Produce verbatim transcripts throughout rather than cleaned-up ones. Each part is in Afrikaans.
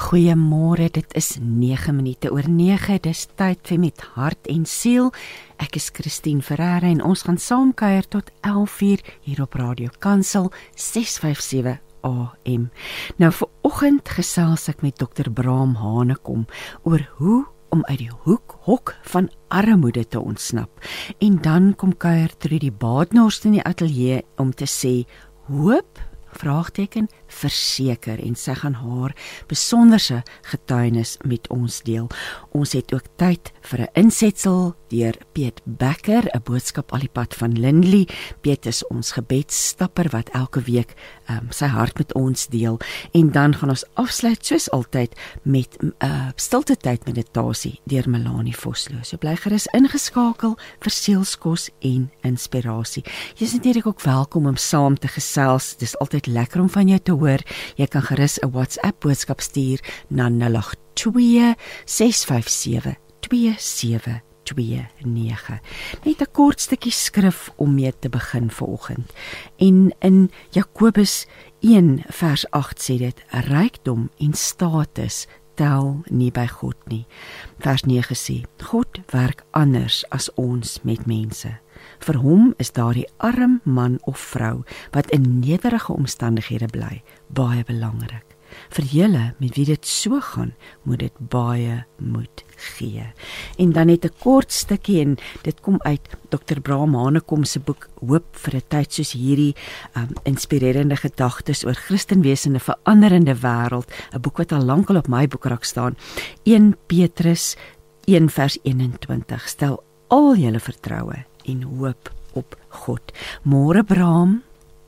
Goeiemôre, dit is nege minute oor nege, dis tyd vir Met Hart en Siel. Ek is Christine Ferreira en ons gaan saam kuier tot elf uur hier op Radio Kansel ses vyf sewe A M. Nou vir oggend gesels ek met dokter Braam Hanekom oor hoe om uit die hoek hok van armoede te ontsnap. En dan kom kuier Trudy Badenhorst in die ateljee om te sê hoop vraagteken verseker en sy gaan haar besonderse getuienis met ons deel. Ons het ook tyd vir 'n insetsel deur Piet Becker, 'n boodskap al die pad van Lindley. Piet is ons gebedsstapper wat elke week um, sy hart met ons deel. En dan gaan ons afsluit soos altyd met 'n uh, stilte tyd meditasie deur Melanie Vosloo. So bly gerus ingeskakel vir sielskos en inspirasie. Jy is natuurlik ook welkom om saam te gesels. Dis altyd lekker om van jou te hoor. Jy kan gerus 'n WhatsApp boodskap stuur na nul agt twee ses vyf sewe twee sewe twee nege. Net 'n kort stukkie skrif om mee te begin vanoggend. En in Jakobus een vers agt sê dit: rykdom en status tel nie by God nie. Vers nege sê: God werk anders as ons met mense. Vir hom is daardie arm man of vrou wat in nederige omstandighede bly baie belangrik. Vir julle met wie dit so gaan, moet dit baie moed gee. En dan net 'n kort stukkie, en dit kom uit dokter Braam Hanekom se boek Hoop vir 'n tyd soos hierdie, um, inspirerende gedagtes oor Christenwees in 'n veranderende wêreld, 'n boek wat al lank al op my boekrak staan. Eerste Petrus een vers eenentwintig, stel al julle vertroue en hoop op God. Môre Braam.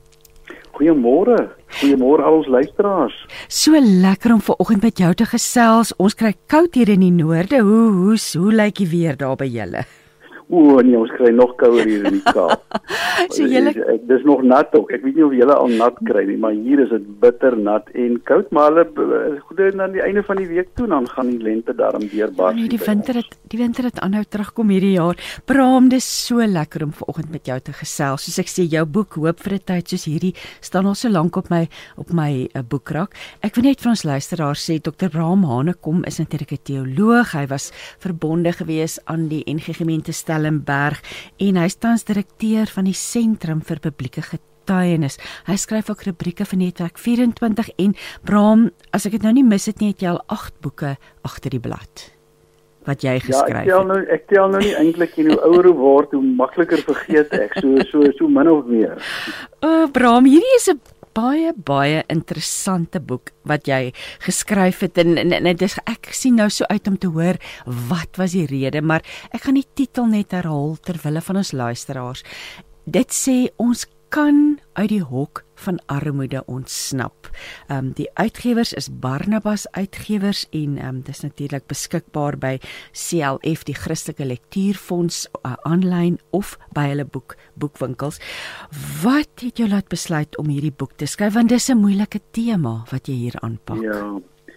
Goeiemôre, goeiemôre al ons luisteraars. So lekker om vanoggend met jou te gesels. Ons kry koud hier in die noorde. Hoe hoe hoe lyk die weer daar by julle? O nee, ons kry nog kouer hier in die Kaap. So julle dis, dis nog nat ook. Ek weet nie of julle al nat kry nie, maar hier is dit bitter nat en koud, maar hulle goede aan die einde van die week toe dan gaan die lente daarom deurbars. Nee, die winter het die winter het aanhou terugkom hierdie jaar. Braam, dis so lekker om vanoggend met jou te gesels. Soos ek sê, jou boek Hoop vir 'n tyd soos hierdie staan al so lank op my op my uh, boekrak. Ek wil net vir ons luisteraars sê dokter Braam Hanekom is natuurlik 'n teoloog. Hy was verbonde gewees aan die N G Gemeente Stellenberg en hy is tans direkteur van die Sentrum vir Publieke Getuienis. Hy skryf ook rubrieke vir Netwerk vyf en twintig en Braam, as ek dit nou nie mis het nie, het jy al agt boeke agter die blad wat jy geskryf ja, ek tel nou, ek tel nou nie eintlik nie, hoe ouer word, hoe makliker vergeet ek, so so so min of meer. O, oh, Braam, hierdie is 'n baie baie interessante boek wat jy geskryf het en, en, en dit is, ek sien nou so uit om te hoor wat was die rede, maar ek gaan die titel net herhaal ter wille van ons luisteraars. Dit sê ons kan uit die hok van armoede ontsnap. Um, die uitgewers is Barnabas Uitgewers en um, dis natuurlik beskikbaar by C L F, die Christelike Lektuurfonds, aanlyn uh, of by hulle boek boekwinkels. Wat het jou laat besluit om hierdie boek te skryf? Want dis 'n moeilike tema wat jy hier aanpak. Ja,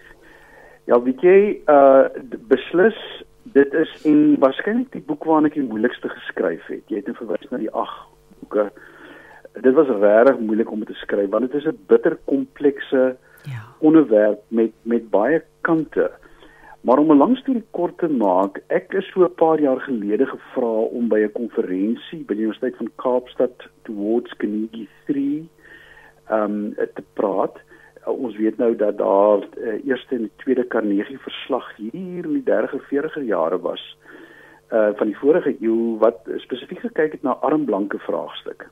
ja weet jy, uh, beslis, dit is en waarskynlik die boek waarna ek die moeilikste geskryf het. Jy het nou verwys na die ag boeke. Dit was regtig moeilik om te skryf, want dit is 'n bitter komplekse ja. onderwerp met met baie kante. Maar om 'n lang storie kort te maak, ek is so 'n paar jaar gelede gevra om by 'n konferensie by die Universiteit van Kaapstad Towards Carnegie drie um, te praat. Uh, ons weet nou dat daar uh, eerste en tweede Carnegie verslag hier in die dertiger veertiger jare was uh, van die vorige eeu wat spesifiek gekyk het na arm-blanke vraagstukke.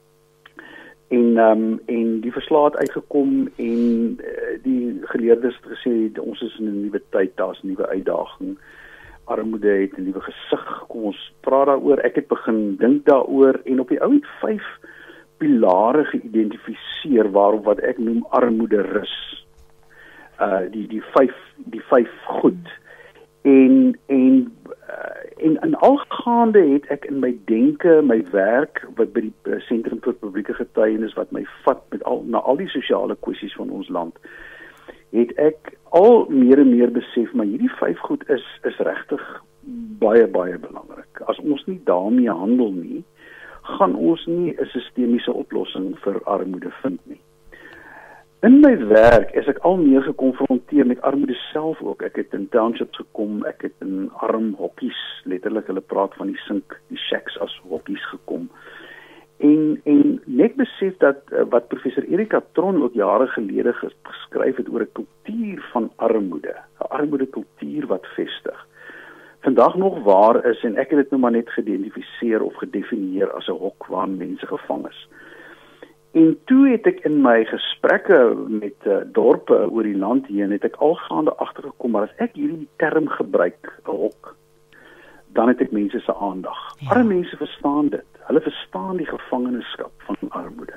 En um, en die verslag het uitgekom en uh, die geleerdes het gesê ons is in 'n nuwe tyd, daar's 'n nuwe uitdaging. Armoede het 'n nuwe gesig. Kom ons praat daaroor. Ek het begin dink daaroor en op die ou het vyf pilare geïdentifiseer waarop wat ek noem armoede rus. Uh die die vyf die vyf goed. En en uh, en in algaande het ek in my denke, my werk wat by die uh, Sentrum vir Publieke Getuienis wat my vat met al na al die sosiale kwessies van ons land, het ek al meer en meer besef maar hierdie vyf goed is is regtig baie baie belangrik. As ons nie daarmee handel nie, gaan ons nie 'n sistemiese oplossing vir armoede vind nie. In my werk is ek al meer gekonfronteer met armoede self ook. Ek het in townships gekom, ek het in arm hokkies, letterlik hulle praat van die sink, die shacks as hokkies gekom. En, en net besef dat uh, wat professor Erika Tron ook jare gelede geskryf het oor 'n kultuur van armoede, 'n armoedekultuur wat vestig. Vandag nog waar is, en ek het dit nou maar net geïdentifiseer of gedefinieer as 'n hok waar mense gevang is. En toe het ek in my gesprekke met uh, dorpe oor die land heen, het ek algaande agtergekom, maar as ek hierdie term gebruik, 'n hok, dan het ek mense se aandag. Ja. Arme mense verstaan dit. Hulle verstaan die gevangenskap van armoede.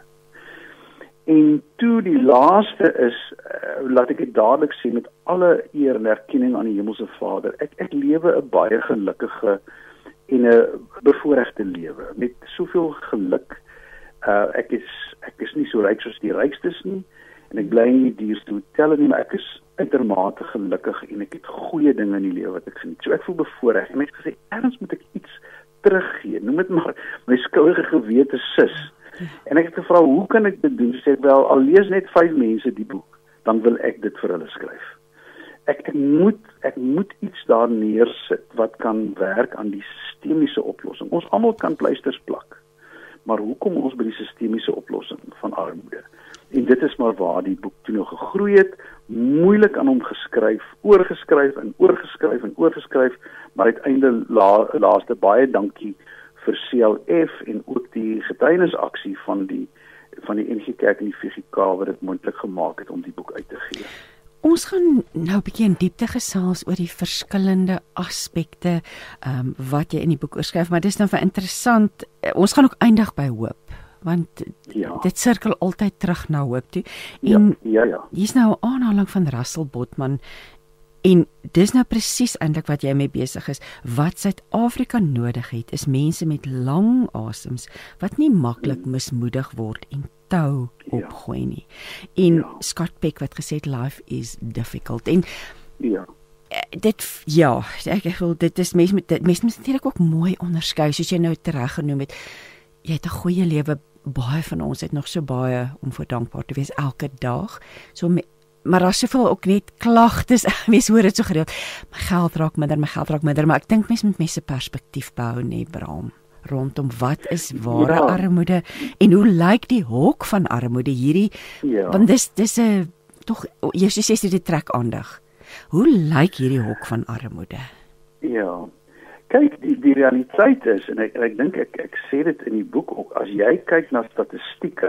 En toe die laaste is, uh, laat ek dit dadelik sê, met alle eer en erkenning aan die Hemelse Vader, ek, ek lewe 'n baie gelukkige en 'n bevoorregte lewe, met soveel geluk. Uh, ek is ek is nie so ryk soos die rykstes nie, en ek bly nie die duurste hotelle nie, maar ek is uitermate gelukkig en ek het goeie dinge in die lewe wat ek geniet. So ek voel bevoorreg en ek het gesê, ergens moet ek iets teruggee, noem dit maar my skouige gewete sis. En ek het gevra, hoe kan ek dit doen? Sê ek, wel, al lees net vyf mense die boek, dan wil ek dit vir hulle skryf. Ek, ek moet ek moet iets daar neersit wat kan werk aan die sistemiese oplossing. Ons almal kan pleisters plak. Maar hoe kom ons by die sistemiese oplossing van armoede? En dit is maar waar die boek toe nou gegroei het, moeilik aan hom geskryf, oorgeskryf en oorgeskryf en oorgeskryf, maar uiteindelik la, laaste baie dankie vir C L F en ook die getuienisaksie van die van die N G Kerk en die V G K wat dit moontlik gemaak het om die boek uit te gee. Ons gaan nou 'n bietjie in diepte gesels oor die verskillende aspekte um, wat jy in die boek oorskryf, maar dis nou vir interessant. Ons gaan ook eindig by hoop, want ja. dit sirkel altyd terug na hoop toe. En ja, ja, ja. hier's nou 'n aanhaling van Russell Botman, en dis nou presies eintlik wat jy mee besig is. Wat Suid-Afrika nodig het, is mense met lang asems wat nie maklik hmm. mismoedig word en tou opgooi nie. En ja. Scott Peck wat gesê het, life is difficult. En ja. dit, ja, ek wil, dit is, mense moet, mense moet natuurlijk ook mooi onderskei, soos jy nou tereg genoem het, jy het 'n goeie lewe, baie van ons het nog so baie om voor dankbaar te wees, elke dag, so, maar daar is soveel ook net klagtes, mense hoor het so gereeld, my geld raak minder, my geld raak minder, maar ek dink mense moet mense perspektief bou, nee, Bram, rondom wat is ware ja. armoede, en hoe lyk die hok van armoede hierdie, ja. want dis, dis 'n, toch, jy sê dit trek aandag. Hoe lyk hierdie hok van armoede? Ja, kyk, die, die realiteit is, en ek, en ek dink, ek, ek sê dit in die boek ook, as jy kyk na statistieke,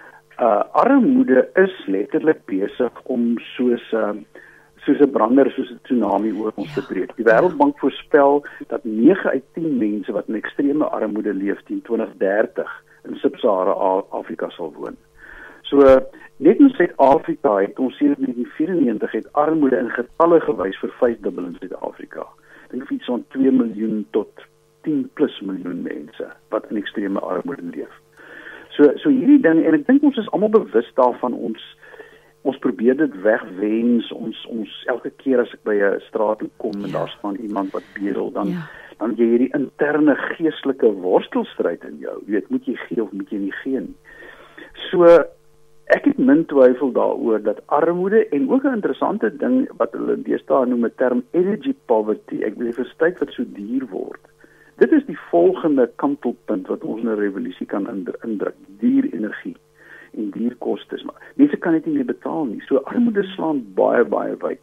uh, armoede is letterlik besig om soos, uh, soos 'n brander, soos 'n tsunami oor ons te breek. Die Wêreldbank voorspel dat nege uit tien mense wat in ekstreme armoede leef teen twintig dertig in Sub-Sahara Afrika sal woon. So, net in Suid-Afrika het ons sedert negentien vyerentjie het armoede in getalle gewys vir vyfdubbel in Suid-Afrika. Ek dink iets van twee miljoen tot tien plus miljoen mense wat in ekstreme armoede leef. So so hierdie ding, en ek dink ons is almal bewus daarvan, ons ons probeer dit wegwens, ons ons elke keer as ek by 'n straat kom en ja. daar staan iemand wat bedel, dan ja. dan jy hierdie interne geestelike worstelstryd in jou. Jy weet, moet jy gee of moet jy nie gee nie. So ek het min twyfel daaroor dat armoede, en ook 'n interessante ding wat hulle deesdae noem 'n term energy poverty, ek wil vir tyd wat so duur word. Dit is die volgende kantelpunt wat ons in 'n revolusie kan indruk, duur energie en duur kostes, maar mense kan dit nie meer betaal nie. So armoede slaan baie baie wyd.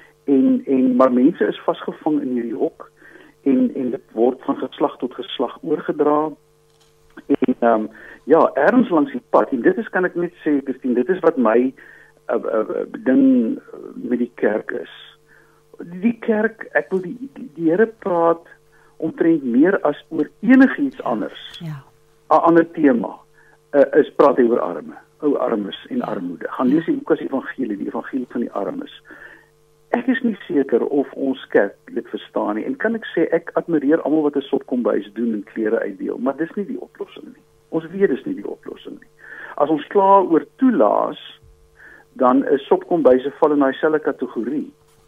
En en maar mense is vasgevang in hierdie hok, en en dit word van geslag tot geslag oorgedra. En um, ja, ergens langs die pad, en dit is, kan ek net sê, Christine, dit is wat my uh, uh, ding met die kerk is. Die kerk, ek wil die, die, die Here praat omtrent meer as oor enigiets anders. Ja. 'n Ander tema uh, is praat hy oor arme, ou armes en armoede. Gaan lees die Lukas Evangelie, die evangelie van die armes. Ek is nie seker of ons kerk dit verstaan nie, en kan ek sê, ek admireer almal wat 'n sopkombuis doen en klere uitdeel, maar dis nie die oplossing nie. Ons weet dis nie die oplossing nie. As ons kla oor toelaas, dan is sopkombuise val in daai selfde kategorie.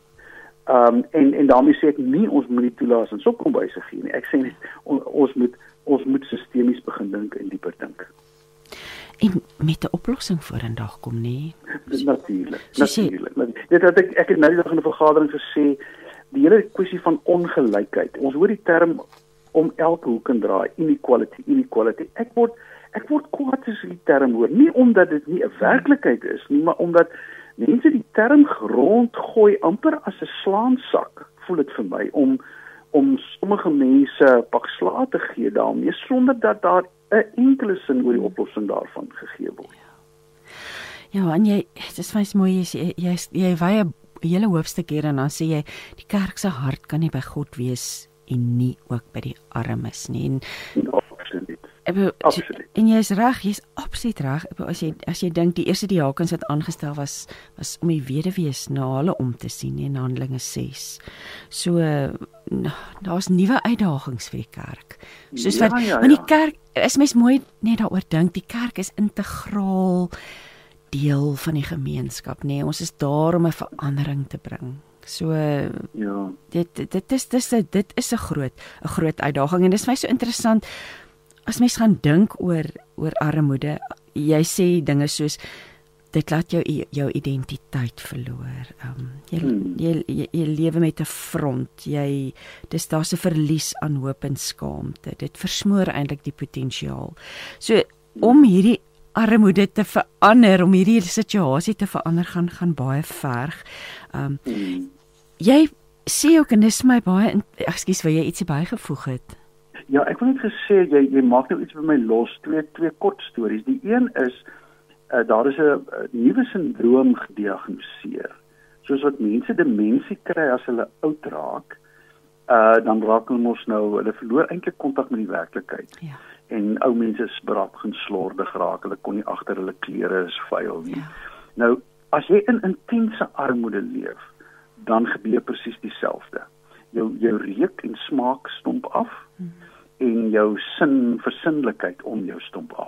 Um, en, en daarmee sê ek nie, ons moet nie toelaas in sopkombuise gee nie. Ek sê net, on, ons moet ons moet sistemies begin dink en dieper dink. En met 'n oplossing vorendag kom, nee. Natuurlik, natuurlik. Dit het ek ek het nou die dag in 'n vergadering gesê, die hele kwessie van ongelykheid. Ons hoor die term om elke hoek en draai, inequality, inequality. Ek word ek word kwaad as ek die term hoor, nie omdat dit nie 'n werklikheid is nie, maar omdat mense die term rondgooi amper as 'n slaansak, voel dit vir my, om om sommige mense pak slaag te gee daarmee, sonder dat daar 'n enkele sin oor die oplossing daarvan gegee word. Ja, en jy, dit is vir my mooi, jy jy, jy wy 'n hele hoofstuk hier en dan sê jy, die kerk se hart kan nie by God wees en nie ook by die armes nie. En, ja, absoluut. Ebo, en jy is reg, jy is absoluut reg. Ebo, as jy as jy dink die eerste diakens wat aangestel was was om die weduwees na hulle om te sien in Handelinge ses. So nou, daar's nuwe uitdagings vir die kerk. Soos ja, wat ja, want die ja. kerk, as mens mooi net daaroor dink, die kerk is integraal deel van die gemeenskap, nee, ons is daar om 'n verandering te bring. So ja. dit dit is dis dit is 'n groot 'n groot uitdaging en dit is vir my so interessant as mens gaan dink oor oor armoede. Jy sê dinge soos dit laat jou jou identiteit verloor. Um, jy, hmm. jy, jy jy lewe met 'n front. Jy dis daar's 'n verlies aan hoop en skaamte. Dit versmoor eintlik die potensiaal. So om hierdie armoede te verander, om hierdie situasie te verander, gaan gaan baie verg. Um, hmm. Jy sê ook en dis my baie, ekskuus, wil jy ietsie bygevoeg het? Ja, ek wil net gesê jy jy maak nou iets by my los, twee twee kort stories. Die een is uh, daar is 'n uh, nuwe sindroom gediagnoseer. Soos wat mense demensie kry as hulle oud raak, uh, dan raak hulle mos nou, hulle verloor eintlik kontak met die werklikheid. Ja. En ou mense is braaf geslordig raak, hulle kon nie agter hulle klere is vuil nie. Ja. Nou, as jy in intense armoede leef, dan gebeur presies dieselfde. Jou jou reuk en smaak stomp af hmm. en jou sin versinlikheid om jou stomp af.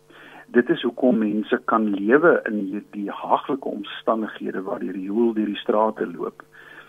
Dit is hoekom mense kan lewe in hierdie haaglike omstandighede waar die riool deur die strate loop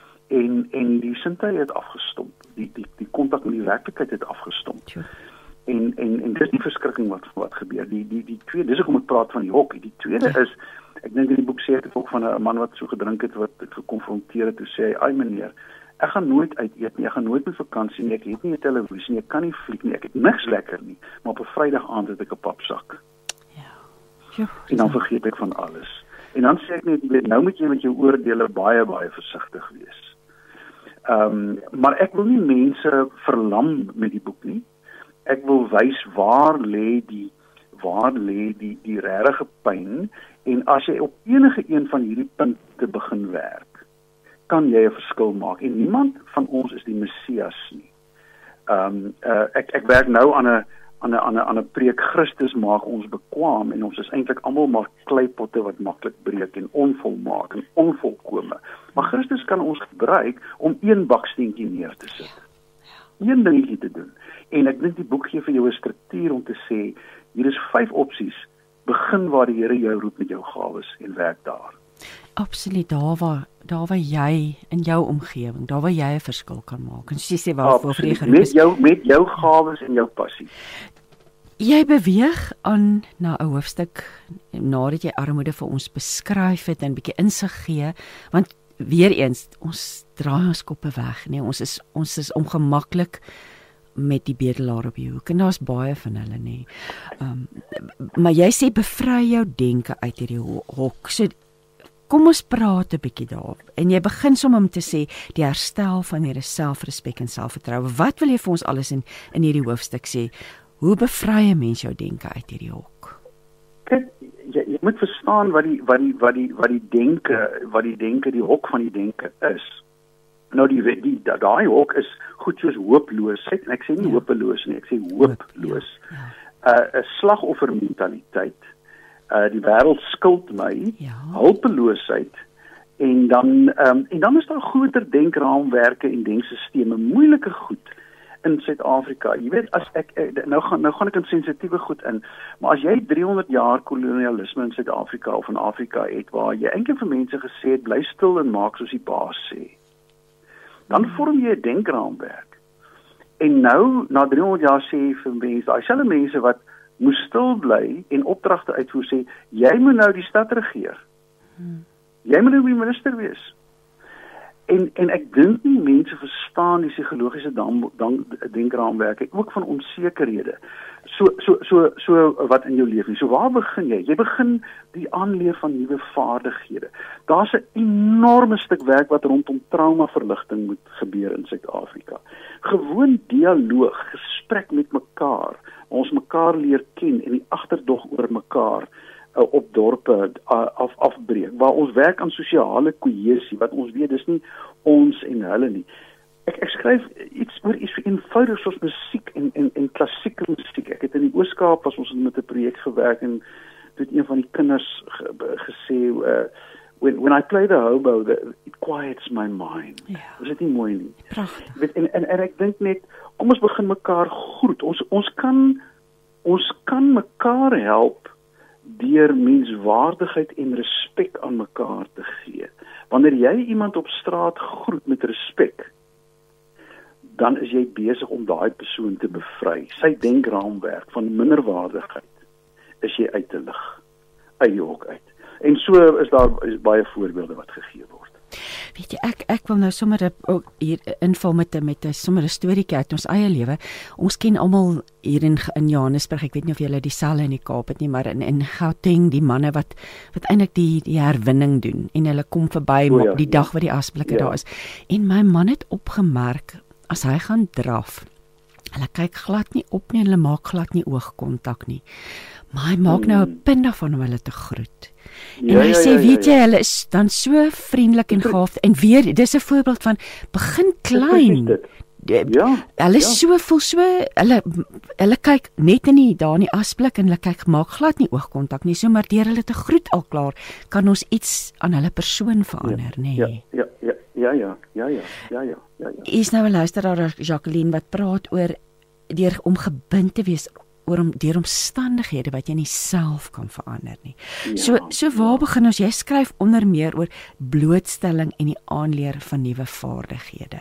en en die sintuie het afgestomp. Die die die kontak met die werklikheid het afgestomp. Sure. En en en dis die verskrikking wat wat gebeur. Die die die tweede, dis hoekom ek praat van die hok. Die tweede ja. is, ek dink in die boek sê dit ook van 'n man wat so gedrink het wat het gekonfronteer het, toe sê hy, "Ai meneer, ek gaan nooit uit eet nie, ek gaan nooit met vakansie nie, ek het nie 'n televisie nie, ek kan nie fliek nie, ek het niks lekker nie, maar op 'n Vrydag aand het ek 'n papsak." Ja. Jo, en dan vergeet ek van alles. En dan sê ek net, jy weet, nou moet jy met jou oordeele baie baie versigtig wees. Ehm, um, maar ek wil nie mense verlam met die boek nie. Ek wil wys waar lê die waar lê die die regte pyn, en as jy op enige een van hierdie punte begin werk, kan jy 'n verskil maak. En niemand van ons is die Messias nie. Ehm um, uh, ek ek werk nou aan 'n aan 'n aan 'n aan 'n preek, Christus maak ons bekwam, en ons is eintlik almal maar kleipotte wat maklik breek en onvolmaak en onvolkome. Maar Christus kan ons gebruik om een baksteentjie neer te sit. Een dingetjie te doen. En ek dink die boek gee vir jou 'n struktuur om te sê, hier is vyf opsies, begin waar die Here jou roep met jou gawes en werk daar. Absoluut, daar waar daar waar jy in jou omgewing, daar waar jy 'n verskil kan maak. En jy sê waarvoor jy geroep is. Met jou met jou gawes en jou passie. Jy beweeg aan na 'n hoofstuk nadat jy armoede vir ons beskryf het en 'n bietjie insig gee, want weer eens, ons draai ons koppe weg, nee, ons is ons is ongemaklik met die bedelaar op die hoek, en daar's baie van hulle, nee. Um, maar jy sê bevry jou denke uit hierdie hok. So kom ons praat 'n bietjie daar. En jy begin sommer om te sê die herstel van hierdie selfrespek en selfvertroue. Wat wil jy vir ons alles in in hierdie hoofstuk sê? Hoe bevry 'n mens jou denke uit hierdie hok? Kyk, jy, jy moet verstaan wat die wat die wat die wat die denke, wat die denke, die hok van die denke is. Nou die die daai hok is goed soos hooploosheid, en ek sê nie ja. hopeloos nie, ek sê hooploos. Ja. Ja. 'n uh, slagoffermentaliteit. Uh, die wêreld skuld my, ja. hulpeloosheid, en dan um, en dan is daar groter denkraamwerke en denkstelsels, moeilike goed in Suid-Afrika. Jy weet, as ek nou gaan nou gaan ek in sensitiewe goed in, maar as jy driehonderd jaar kolonialisme in Suid-Afrika of in Afrika het, waar jy eintlik vir mense gesê het, bly stil en maak soos die baas sê, dan vorm jy 'n denkraamwerk. En nou, na driehonderd jaar sê jy vir mense, daai selfe mense wat moes stil bly en opdragte uitvoer sê, jy moet nou die stad regeer. Hmm. Jy moet nou die minister wees. En en ek dink nie mense verstaan die psigologiese denkraamwerk, ook van onsekerhede. So so so so wat in jou lewe is. So waar begin jy? Jy begin die aanleer van nuwe vaardighede. Daar's 'n enorme stuk werk wat rondom traumaverligting moet gebeur in Suid-Afrika. Gewoon dialoog, gesprek met mekaar, ons mekaar leer ken en die agterdog oor mekaar uh, op dorpe uh, af afbreek, waar ons werk aan sosiale kohesie, wat ons weet dis nie ons en hulle nie. Ek, ek skryf iets oor iets eenvoudig soos musiek en, en, en klassieke musiek. Ek het in die Oos-Kaap was ons met 'n projek gewerk en toe het een van die kinders ge, gesê, uh, when, when I play the hobo, the, it quiets my mind. Ja. Is dit nie mooi nie? Pragtig. Weet, en, en, en ek dink net, kom ons begin mekaar groet. Ons, ons, kan, ons kan mekaar help deur menswaardigheid en respek aan mekaar te gee. Wanneer jy iemand op straat groet met respek, dan is jy besig om daai persoon te bevry. Sy denkraamwerk van minderwaardigheid is jy uit te lig, uit jou hok uit. En so is daar is baie voorbeelde wat gegee word. Weet jy, ek ek wil nou sommer ook hier inval met met 'n sommer 'n storieetjie uit ons eie lewe. Ons ken almal hier in in Johannesburg, ek weet nie of julle dieselfde in die Kaap het nie, maar in in Gauteng, die manne wat wat eintlik die die herwinning doen en hulle kom verby o, ja, die dag ja. wat die asblikke ja. daar is. En my man het opgemerk as hy gaan draf, hulle kyk glad nie op nie, hulle maak glad nie oogkontak nie. Maar hy maak nou 'n punt daarvan om hulle te groet. En Ja, hy ja, sê, ja, ja, weet jy, ja. hulle is dan so vriendelik en gaaf. En weer, dis 'n voorbeeld van begin klein. Dit. De- Ja, Hulle ja. so voel so, hulle hulle kyk net in die daar in die asblik en hulle kyk maak glad nie oogkontak nie. So maar deur hulle te groet al klaar kan ons iets aan hulle persoon verander, nê. Ja, ja, ja, ja, ja, ja, ja, ja, ja, ja, ja. Hier is nou 'n luisteraar, Jacqueline, wat praat oor deur om gebind te wees oor om deur omstandighede wat jy nie self kan verander nie. Ja, So so waar begin ons? Jy skryf onder meer oor blootstelling en die aanleer van nuwe vaardighede.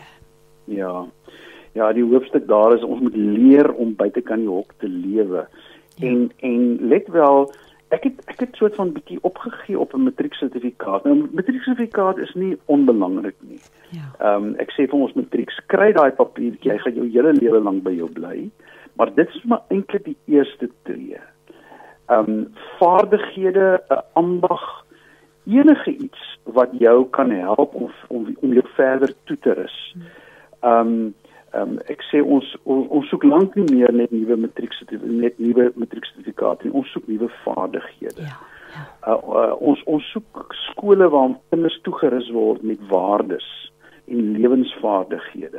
Ja. Ja, die hoofstuk daar is ons moet leer om buitekant die hok te lewe. Ja. En en let wel, ek het ek het soort van bietjie opgegee op 'n matrieksertifikaat. Nou, matrieksertifikaat is nie onbelangrik nie. Ja. Ehm um, ek sê vir ons matriek, skry daai papiertjie, jy gaan jou hele lewe lank by jou bly. Maar dit is maar eintlik die eerste tree. Ehm um, vaardighede, 'n ambag, enige iets wat jou kan help om om om jou verder toe te rus. Ehm um, Um, ek sê ons ons, ons soek lank nie meer net nuwe matrieksertifikate net nuwe matrieksertifikate nie, ons soek nuwe vaardighede. Ja. Uh, uh, ons ons soek skole waar kinders toegerus word met waardes en lewensvaardighede.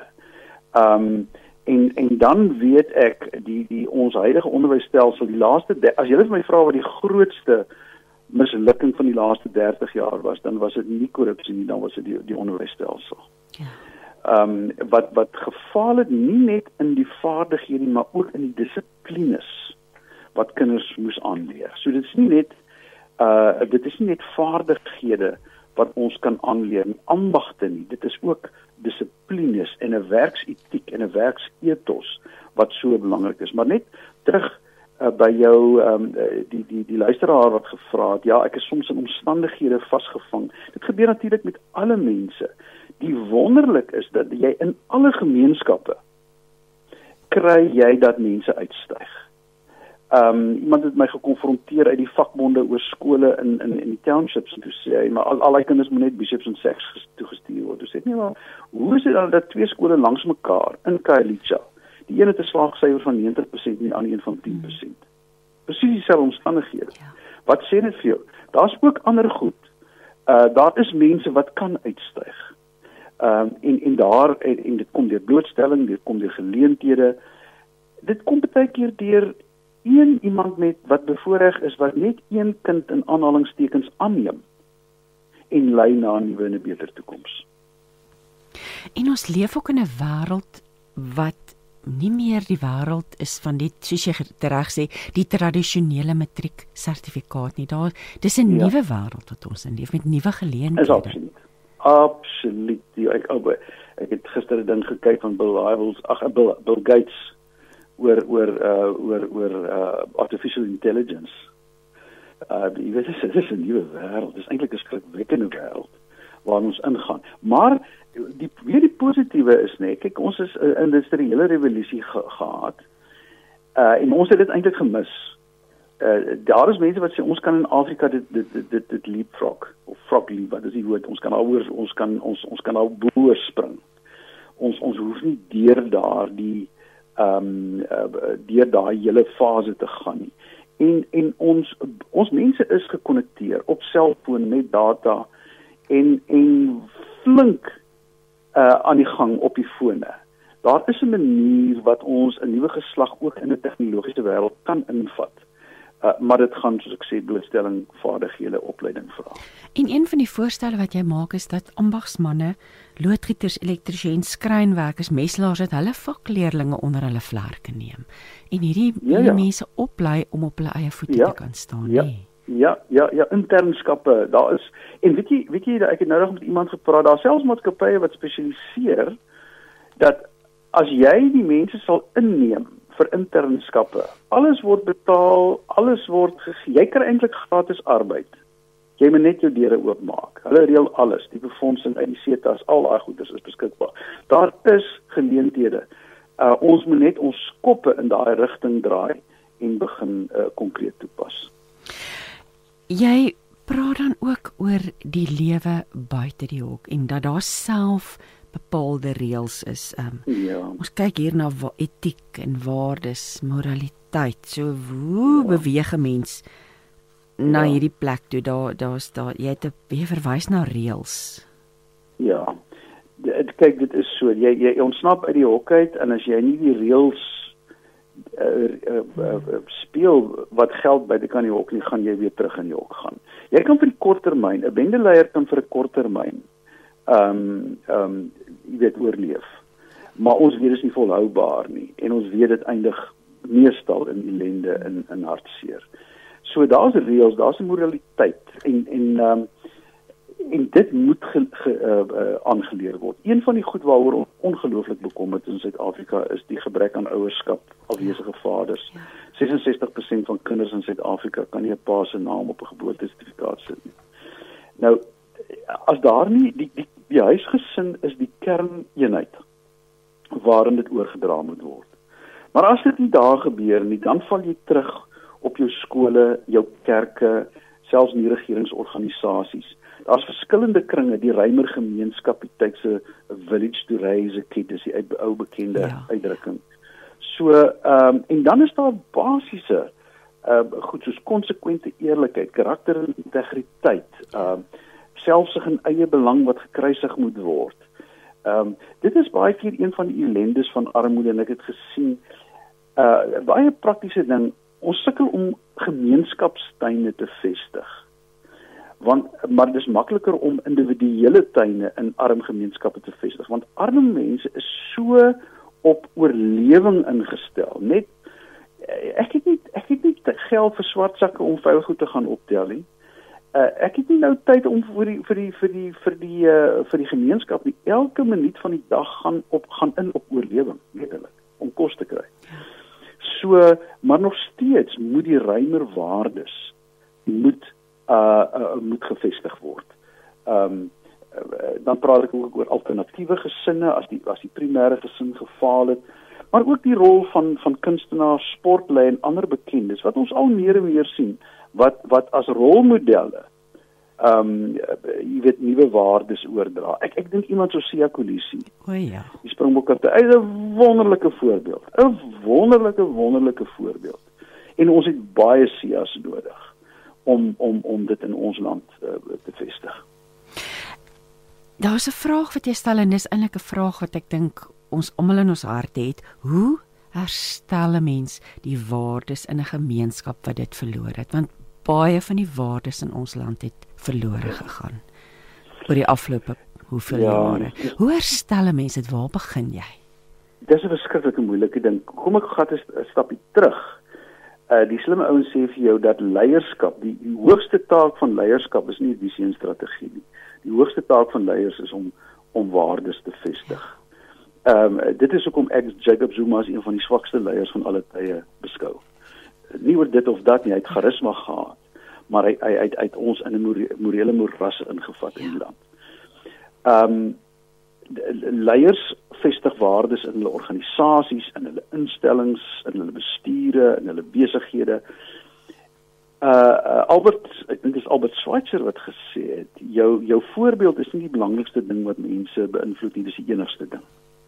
Um en en dan weet ek die die ons huidige onderwysstelsel die laaste de, as jy vir my vra wat die grootste mislukking van die laaste dertig jaar was, dan was dit nie korrupsie nie, dan was dit die die onderwysstelsel. Ja. Ehm um, wat wat gefaal het nie net in die vaardighede maar ook in die dissiplines wat kinders moes aanleer. So dit is nie net uh dit is nie net vaardighede wat ons kan aanleer, ambagte nie. Dit is ook dissiplines en 'n werksetiek en 'n werksethos wat so belangrik is. Maar net terug uh, by jou um, die die die luisteraar wat gevra het, ja, ek is soms in omstandighede vasgevang. Dit gebeur natuurlik met alle mense. Die wonderlik is dat jy in alle gemeenskappe kry jy dat mense uitstyg. Um, iemand het my gekonfronteer uit die vakbonde oor skole in in in die townships en toe sê hy, maar al al die kinders moet net Bishops en Sachs toegestuur word. Toe sê ek, nee, maar hoe is dit dan dat twee skole langs mekaar in Khayelitsha, die een het 'n slaagsyfer van negentig persent en die ander een van tien persent. Presies dieselfde omstandighede. Ja. Wat sê dit vir jou? Daar's ook ander goed. Uh daar is mense wat kan uitstyg. Um en en daar en, en dit kom deur blootstelling, dit kom deur geleenthede. Dit kom baie keer deur een iemand met wat bevoorreg is wat net een kind in aanhalingstekens aanneem en lei na 'n nuwe en 'n beter toekoms. En ons leef ook in 'n wêreld wat nie meer die wêreld is van die, soos jy reg sê, die tradisionele matriek sertifikaat nie. Daar dis 'n ja. nuwe wêreld wat ons in leef met nuwe geleenthede. Is absoluut. Absoluut. Die, ek, ek, ek het gister 'n ding gekyk van Bill Hybels, ag Bill, Bill Gates oor oor uh, oor oor uh, artificial intelligence. Uh, jy weet, dit is 'n nuwe wêreld. Dit is eintlik 'n skrikwekkende wêreld waarin ons ingaan. Maar die weer die positiewe is nee, kyk, ons is 'n industriële revolusie ge, gehad. Uh, en ons het dit eintlik gemis. Uh, daar is mense wat sê ons kan in Afrika dit dit dit dit, dit leapfrog of frog leap, wat is die woord? Ons kan alhoor ons kan ons ons kan al boor spring. Ons ons hoef nie deur daardie ehm um, uh, deur daai hele fase te gaan nie. En en ons ons mense is gekonnekteer op selfoon met data en en flink uh, aan die gang op die fone. Daar is 'n manier wat ons 'n nuwe geslag ook in 'n tegnologiese wêreld kan invat. Uh, maar dit gaan, soos ek sê, blootstelling, vaardighede, opleiding vra. En een van die voorstelle wat jy maak is dat ambagsmanne, loodgieters, elektriesiëns, skrynwerkers, meslaers, dat hulle vakleerlinge onder hulle vlerke neem. En hierdie ja, ja. mense oplei om op hulle eie voete ja, te kan staan. Ja, nee. ja, ja, ja, internskappe, daar is, en weet jy, weet jy, ek het nou nog met iemand gepraat, daar selfs maatskappye wat spesialiseer, dat as jy die mense sal inneem vir internskappe, alles word betaal, alles word gegee, jy kry eintlik gratis arbeid. Jy moet net jou deure oopmaak. Hulle reël alles, die befondsing uit die setas, al daai goeders is beskikbaar. Daar is geleenthede. Uh, ons moet net ons koppe in daai rigting draai en begin uh, konkreet toepas. Jy praat dan ook oor die lewe buite die hok en dat daar self bepaalde reëls is. Um, ja. Ons kyk hier na etiek en waardes, moraliteit. So hoe ja. beweeg 'n mens na ja. hierdie plek toe? Daar daar's daar jy het 'n jy verwys na reëls. Ja. Dit kyk, dit is so. Jy jy ontsnap uit die hok uit en as jy nie die reëls uh, uh, uh, speel wat geld by die kan die hok nie, gaan jy weer terug in die hok gaan. Jy kan vir die korttermyn, 'n bendeleier kan vir 'n korttermyn ehm um, ehm um, jy weet oorleef. Maar ons weet dit is nie volhoubaar nie en ons weet dit eindig meestal in ellende en in hartseer. So daar's reëls, daar's 'n moraliteit en en ehm um, en dit moet ge, ge, uh, uh, aangeleer word. Een van die goed waaroor ons ongelooflik bekommerd in Suid-Afrika is die gebrek aan ouerskap, afwesige vaders. Ja. ses en sestig persent van kinders in Suid-Afrika kan nie 'n pa se naam op 'n geboortesertifikaat sit nie. Nou as daar nie die die die huisgesin is die kerneenheid waarin dit oorgedra moet word. Maar as dit nie daar gebeur nie, dan val jy terug op jou skole, jou kerke, selfs nie regeringsorganisasies. Daar's verskillende kringe, die Reimer gemeenskap, die tydse village to raise a kid, is die ou bekende ja. uitdrukking. So, ehm um, en dan is daar basiese uh, goed soos konsekwente eerlikheid, karakter en integriteit, ehm uh, selfsug in eie belang wat gekruisig moet word. Ehm um, dit is baie keer een van die ellendes van armoede en ek het gesien uh baie praktiese ding. Ons sukkel om gemeenskapstuine te vestig. Want maar dis makliker om individuele tuine in arm gemeenskappe te vestig, want arm mense is so op oorlewing ingestel. Net ek het nie ek het nie geld vir swart sakke om vuil goed te gaan optel nie. Uh, ek het nie nou tyd om vir die vir die vir die vir die uh, vir die gemeenskap nie. Elke minuut van die dag gaan op gaan in op oorlewing, letterlik, om kos te kry. So, maar nog steeds moet die ruimer waardes moet uh, uh moet gevestig word. Ehm um, uh, dan praat ek ook oor alternatiewe gesinne as die as die primêre gesin gefaal het, maar ook die rol van van kunstenaars, sportlei en ander bekendes wat ons al meer en meer sien wat wat as rolmodelle ehm um, jy weet nuwe waardes oordra. Ek ek dink iemand so Siya Kolisi. O ja. Die Springbokke hy is 'n wonderlike voorbeeld. 'n Wonderlike wonderlike voorbeeld. En ons het baie Siyas nodig om om om dit in ons land uh, te vestig. Daar's 'n vraag wat jy stel en dis eintlik 'n vraag wat ek dink ons almal in ons harte het. Hoe herstel 'n mens die waardes in 'n gemeenskap wat dit verloor het? Want baie van die waardes in ons land het verlore gegaan oor die afgelope hoeveel ja, jare. Hoe herstel 'n mens dit? Waar begin jy? Dis 'n verskriklike moeilike ding. Kom ek gaan 'n stapie terug. Uh die slimme ouens sê vir jou dat leierskap, die, die hoogste taak van leierskap is nie 'n visie en strategie nie. Die hoogste taak van leiers is om om waardes te vestig. Ehm um, dit is hoekom ek Jacob Zuma as een van die swakste leiers van alle tye beskou. Nie oor dit of dat nie, hy het charisma gehad, maar hy hy het uit ons in 'n more, morele moeras ingevat in die land. Ehm um, leiers vestig waardes in hulle organisasies, in hulle instellings, in hulle bestuure, in hulle besighede. Uh, uh Albert, ek dink dis Albert Schweitzer wat gesê het, jou jou voorbeeld is nie die belangrikste ding wat mense beïnvloed nie, dis die enigste ding.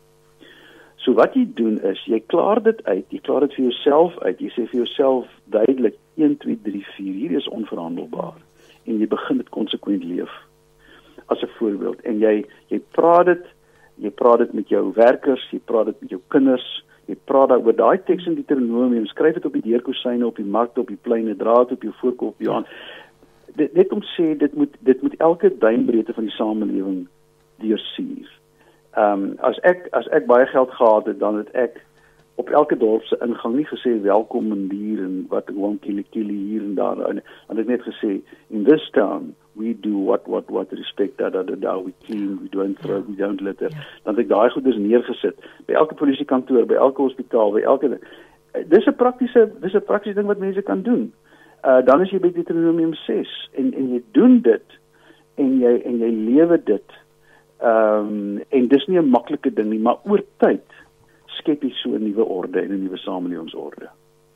So wat jy doen is, jy klaar dit uit, jy klaar dit vir jouself uit, jy sê vir jouself duidelik een, twee, drie, vier, hier is onverhandelbaar en jy begin dit konsekwent leef as 'n voorbeeld en jy jy praat dit, jy praat dit met jou werkers, jy praat dit met jou kinders, jy praat daaroor daai teks in Deuteronomium, skryf dit op die deurkosyne, op die markte, op die pleine, dra dit op jou voorkop, op jou hand. Dit net om sê dit moet dit moet elke duimbreedte van die samelewing deursuur. Ehm um, as ek as ek baie geld gehad het, dan het ek op elke dorp se ingang nie gesê welkom en hier en wat gewoon kili kili hier en daar en dan het net gesê in this town we do what what what respect that that that we clean, we don't throw, we don't litter. Dan het ek daai goeders neergesit by elke polisiekantoor, by elke hospitaal, by elke dis 'n praktiese dis 'n praktiese ding wat mense kan doen. Uh dan is jy by Deuteronomium ses en en jy doen dit en jy en jy lewe dit. Ehm um, en dis nie 'n maklike ding nie, maar oor tyd skep jy so 'n nuwe orde en 'n nuwe samelewingsorde.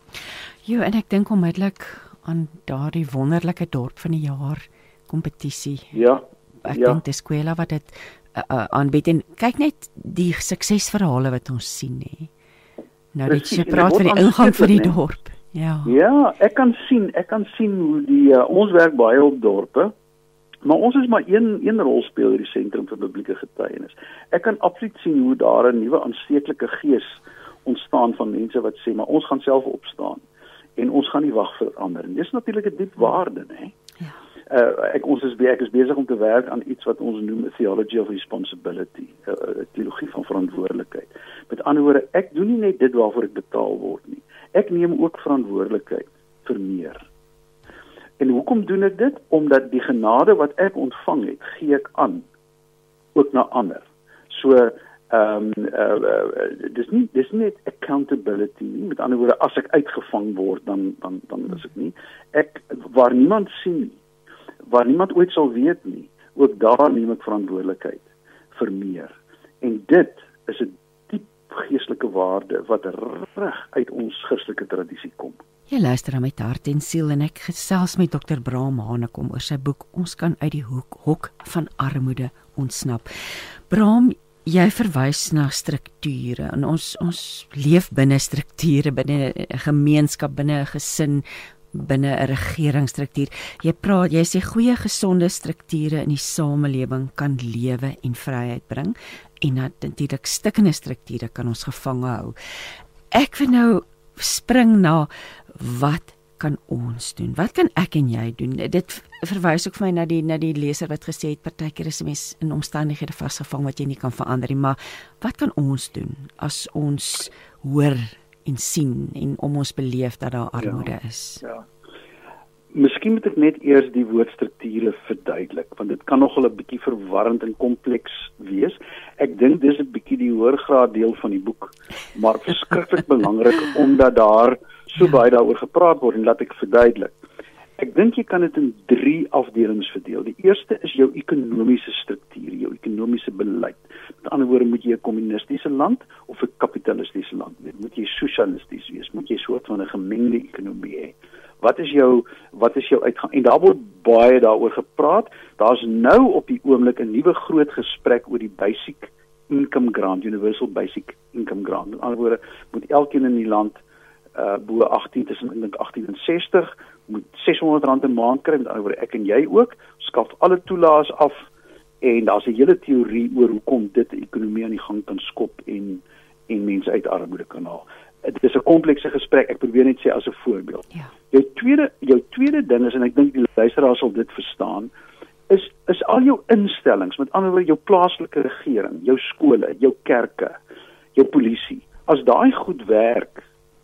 Jo, en ek dink onmiddellik aan daardie wonderlike dorp van die jaar kompetisie. Ja. Ek ja. dink dis Kwela wat dit uh, uh, aanbied en kyk net die suksesverhale wat ons sien hè. Nou dit jy praat van die ingang van die dorp. Ja. Ja, ek kan sien, ek kan sien hoe die uh, ons werk baie op dorpe. Maar ons is maar een een rolspeler in die sentrum vir publieke getuienis. Ek kan absoluut sien hoe daar 'n nuwe aansteeklike gees ontstaan van mense wat sê maar ons gaan self opstaan en ons gaan nie wag vir ander. En dis natuurlik 'n diep waarde, hè. Ja. Uh, ek ons is ek is besig om te werk aan iets wat ons noem theology of responsibility, 'n uh, teologie van verantwoordelikheid. Met ander woorde, ek doen nie net dit waarvoor ek betaal word nie. Ek neem ook verantwoordelikheid vir meer. En hoekom doen ek dit? Omdat die genade wat ek ontvang het, gee ek aan, ook na ander. So, ehm, um, uh, uh, dis nie, dis nie net accountability nie, met ander woorde, as ek uitgevang word, dan, dan, dan is ek nie. Ek, waar niemand sien nie, waar niemand ooit sal weet nie, ook daar neem ek verantwoordelikheid vir meer. En dit is 'n diep geestelike waarde, wat reg uit ons Christelike tradisie kom. Jy luister aan Met Hart en Siel en ek gesels met dokter Braam Hanekom oor sy boek Ons kan uit die hoek, hok van armoede ontsnap. Braam, jy verwys na strukture en ons ons leef binne strukture, binne 'n gemeenskap, binne 'n gesin, binne 'n regeringsstruktuur. Jy praat, jy sê goeie gesonde strukture in die samelewing kan lewe en vryheid bring en natuurlik stikkende strukture kan ons gevange hou. Ek wil nou spring na wat kan ons doen? Wat kan ek en jy doen? Dit verwys ook vir my na die na die leser wat gesê het partykeer is 'n mens in omstandighede vasgevang wat jy nie kan verander nie, maar wat kan ons doen as ons hoor en sien en om ons beleef dat daar armoede ja, is? Ja. Miskien moet ek net eers die woord strukture verduidelik, want dit kan nogal 'n bietjie verwarrend en kompleks wees. Ek dink dis 'n bietjie die hoërgraad deel van die boek, maar verskriklik belangrik omdat daar so ja. baie daaroor gepraat word en laat ek verduidelik. Ek dink jy kan dit in drie afdelings verdeel. Die eerste is jou ekonomiese struktuur, jou ekonomiese beleid. Met ander woorde, moet jy 'n kommunistiese land of 'n kapitalistiese land wees? Moet jy sosialisties wees? Moet jy soort van 'n gemengde ekonomie hê? Wat is jou wat is jou uitgang? En daar word baie daaroor gepraat. Daar's nou op die oomblik 'n nuwe groot gesprek oor die basic income grant, universal basic income grant. Met ander woorde, moet elkeen in die land uh bo agtien tussen ek dink agtien en sestig moet seshonderd rand 'n maand kry. Met ander woorde, ek en jy ook, skaf alle toelaas af en daar's 'n hele teorie oor hoekom dit die ekonomie aan die gang kan skop en en mense uit armoede kan haal. Dit is 'n komplekse gesprek, ek probeer net sê as 'n voorbeeld. Ja. Jou tweede jou tweede ding is, en ek dink die luisteraars sal dit verstaan, is is al jou instellings, met ander woorde jou plaaslike regering, jou skole, jou kerke, jou polisie. As daai goed werk,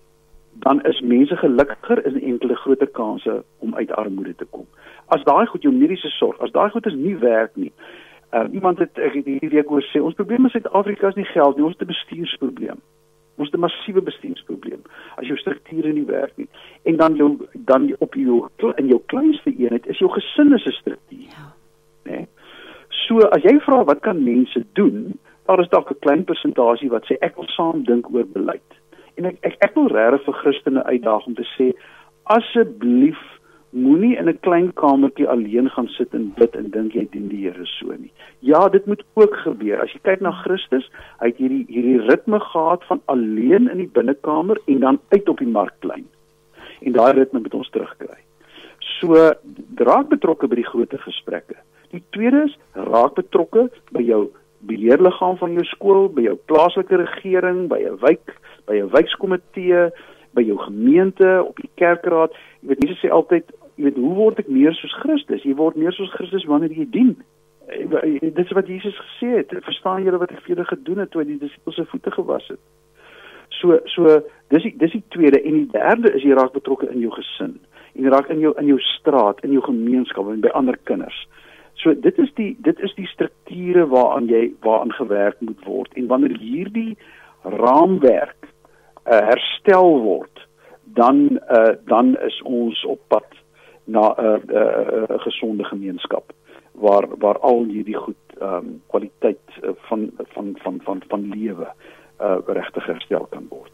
dan is mense gelukkiger en enkele groter kanse om uit armoede te kom. As daai goed jou mediese sorg, as daai goed is nie werk nie, Uh, iemand het ek het hierdie week oor sê, ons probleem in Suid-Afrika is nie geld nie, ons het 'n bestuursprobleem. Ons het 'n massiewe bestuursprobleem. As jou strukture nie werk nie. En dan jou dan op jou in jou kleinste eenheid is jou gesin is 'n struktuur. Ja. Nee. So as jy vra wat kan mense doen, daar is dalk 'n klein persentasie wat sê ek wil saam dink oor beleid. En ek ek, ek wil regtig vir Christene uitdaag om te sê asseblief moenie in 'n klein kamertjie alleen gaan sit en bid en dink jy dien die Here so nie. Ja, dit moet ook gebeur. As jy kyk na Christus, hy het hierdie hierdie ritme gehad van alleen in die binnekamer en dan uit op die markplein. En daai ritme moet ons terugkry. So raak betrokke by die groter gesprekke. Die tweede is raak betrokke by jou beheerliggaam van jou skool, by jou plaaslike regering, by 'n wijk, by 'n wijkskomitee, by jou gemeente, op die kerkraad. Jy weet, mense sê altyd, jy weet, hoe word ek meer soos Christus? Jy word meer soos Christus wanneer jy dien. Dit is wat Jesus gesê het. Verstaan julle wat ek vir julle gedoen het toe hy die disippels se voete gewas het? So so dis die dis die tweede en die derde is jy raak betrokke in jou gesin. Jy raak in jou in jou straat, in jou gemeenskap en by ander kinders. So dit is die dit is die strukture waaraan jy waaraan gewerk moet word. En wanneer hierdie raamwerk uh, herstel word, dan uh, dan is ons op pad na 'n uh, uh, uh, gesonde gemeenskap waar waar al hierdie goed um, kwaliteit uh, van van van van van lewe uh, regtig herstel kan word.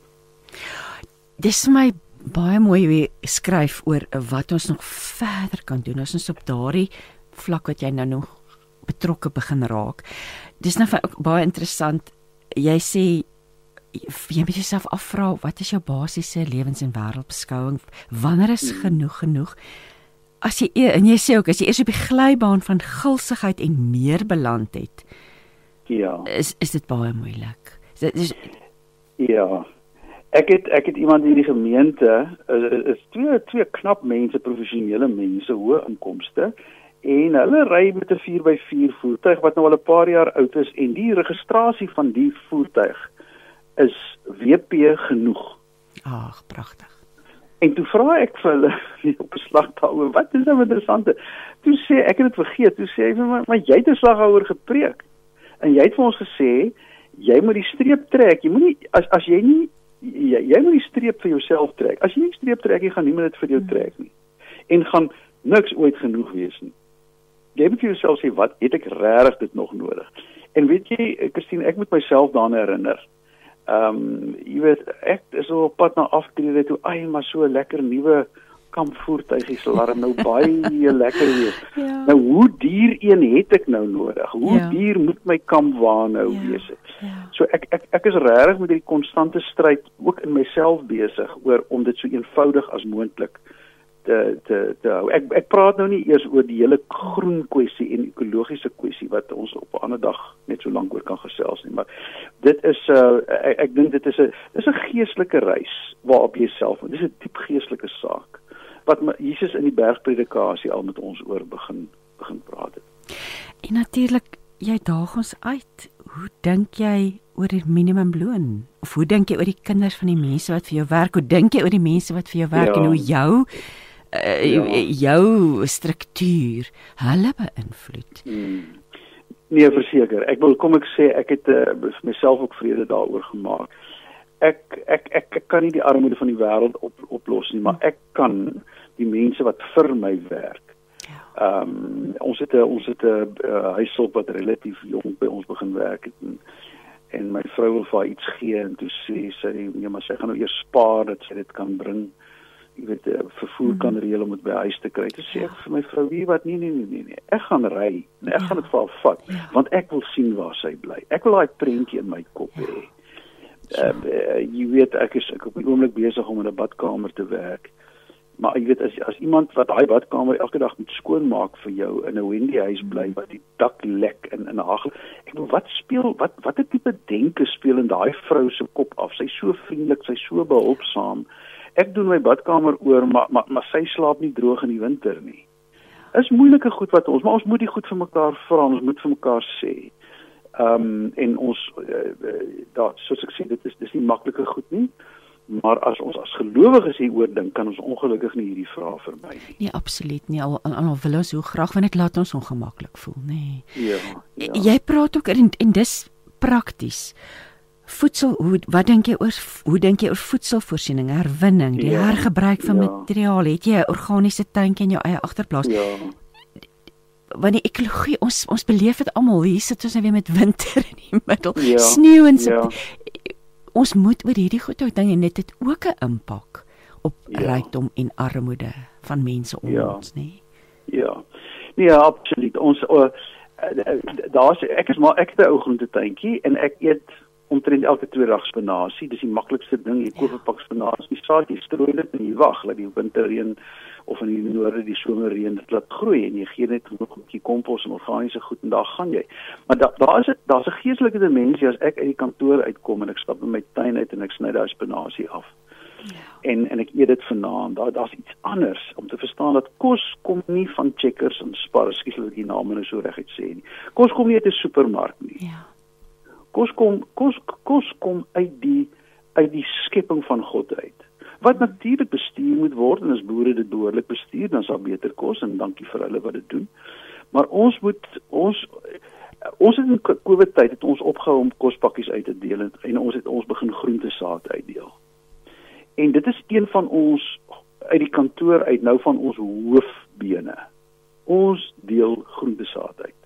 Dis vir my baie mooi wie skryf oor wat ons nog verder kan doen. Ons is op daardie vlak wat jy nou nog betrokke begin raak. Dis nou ook baie interessant. Jy sê jy moet jouself afvra wat is jou basiese lewens- en wêreldbeskouing? Wanneer is genoeg genoeg? As jy en jy sê ook as jy eers op die glybaan van gulsigheid en meer beland het. Ja. Is is dit baie moeilik. Dit is ja. Ek het ek het iemand in die gemeente, is, is twee twee knap mense, professionele mense, hoë inkomste. En hulle ry met 'n vier by vier voertuig wat nou al 'n paar jaar oud is en die registrasie van die voertuig is W P genoeg. Ag, pragtig. En toe vra ek vir hulle op 'n slag daaroor, wat is nou interessant? Toe sê ek het dit vergeet, toe sê hy vir my, maar jy het 'n slag daaroor gepreek. En jy het vir ons gesê jy moet die streep trek. Jy moenie as as jy nie jy, jy moet die streep vir jouself trek. As jy nie die streep trek, jy gaan niemand dit vir jou trek nie. En gaan niks ooit genoeg wees nie. Jy moet vir jouself sê, wat het ek regtig dit nog nodig? En weet jy, Christine, ek moet myself daaraan herinner. Ehm, um, jy weet, ek is op pad na aftrede toe, ai, maar so 'n lekker nuwe kampvoertuigie sal daar nou baie lekker wees. Ja. Nou, hoe duur een het ek nou nodig? Hoe ja. duur moet my kampwa nou ja. wees? Ja. So ek ek ek is regtig met hierdie konstante stryd ook in myself besig oor om dit so eenvoudig as moontlik te te te hou. Ek ek praat nou nie eers oor die hele groen kwessie en ekologiese kwessie wat ons op 'n ander dag net so lank oor kan gesels nie, maar dit is uh, ek, ek dink dit is 'n dis 'n geestelike reis waarop jy self, dis 'n diep geestelike saak wat Jesus in die bergpredikasie al met ons oor begin begin praat het. En natuurlik, jy daag ons uit. Hoe dink jy oor die minimumloon? Of hoe dink jy oor die kinders van die mense wat vir jou werk? Hoe dink jy oor die mense wat vir jou werk ja. en hoe jou uh, ja. jou struktuur hulle beïnvloed? Hmm. Nee, verseker. Ek wil kom ek sê ek het uh, vir myself ook vrede daaroor gemaak. Ek ek ek ek kan nie die armoede van die wêreld op, oplos nie, maar ek kan die mense wat vir my werk. Ehm um, ons het 'n ons het 'n uh, huishulp wat relatief jong by ons begin werk het en, en my vrou wil vir haar iets gee en toe sê sy nee, maar sy gaan nou eers spaar dat sy dit kan bring. Jy weet, uh, vervoer kan reël om dit by huis te kry. Toe sê ek vir my vrou, wie wat nee nee nee nee nee. Ek gaan ry en ek ja. gaan dit vir haar vat ja. want ek wil sien waar sy bly. Ek wil daai prentjie in my kop hê. Ja. Uh, uh, jy weet ek is ek op die oomblik besig om in 'n badkamer te werk. Maar jy weet as as iemand wat daai badkamer elke dag moet skoonmaak vir jou in 'n Wendy huis bly wat die dak lek in in hagel. Ek bedoel wat speel wat watter tipe denke speel in daai vrou se kop af? Sy's so vriendelik, sy's so behulpsaam. Ek doen my badkamer oor, maar maar maar sy slaap nie droog in die winter nie. Is moeilike goed wat ons, maar ons moet die goed vir mekaar vra, ons moet vir mekaar sê. Ehm um, en ons uh, daar soos ek sê dit is dis nie maklike goed nie. maar as ons as gelowiges hieroor dink, kan ons ongelukkig nie hierdie vrae vermy nie. Nee, absoluut nie. Al, al, al wil ons hoe graag, want dit laat ons ongemaklik voel, nee. Ja, ja. Jy praat ook, en, en dis prakties. Voedsel, hoe, wat dink jy oor, hoe dink jy oor voedselvoorsiening, herwinning, die ja, hergebruik van ja. materiaal? Het jy 'n organiese tuintjie in jou eie agterplaas? Ja. Want die ekologie, ons ons beleef dit almal. Hier sit ons nou weer met winter in die middel, ja. sneeu en so. Ja. Ons moet oor hierdie goed dink en dit het ook 'n impak op ja. rykdom en armoede van mense om ja. ons, nee. Ja. Nee, absoluut. Ons uh, daar's ek is maar ek het 'n ou groentetuintjie en ek eet omtrent elke twee dae spinasie. Dis die maklikste ding. Jy koop 'n pak spinasie, saad, jy strooi dit en jy wag dat die winterreën of in die noorde die somerreën dit laat groei en jy gee net genoeg 'n bietjie kompos en organiese goed en daar gaan jy. Maar da, daar is dit, daar's 'n geestelike dimensie as ek uit die kantoor uitkom en ek stap in my tuin uit en ek sny daai spinasie af. Ja. En en ek eet dit vanaand. Daar daar's iets anders om te verstaan dat kos kom nie van Checkers en Spar, skus ek die name nou so reguit sê nie. Kos kom nie uit 'n supermark nie. Ja. Kos kom kos kos kom uit die uit die skepping van God uit. Wat natuurlik bestuur moet word en as boere dit behoorlik bestuur, dan sal beter kos en dankie vir hulle wat dit doen. Maar ons moet ons ons het in COVID tyd het ons opgehou om kospakkies uit te deel en ons het ons begin groentesaad uitdeel. En dit is een van ons uit die kantoor uit nou van ons hoofbene. Ons deel groentesaad uit.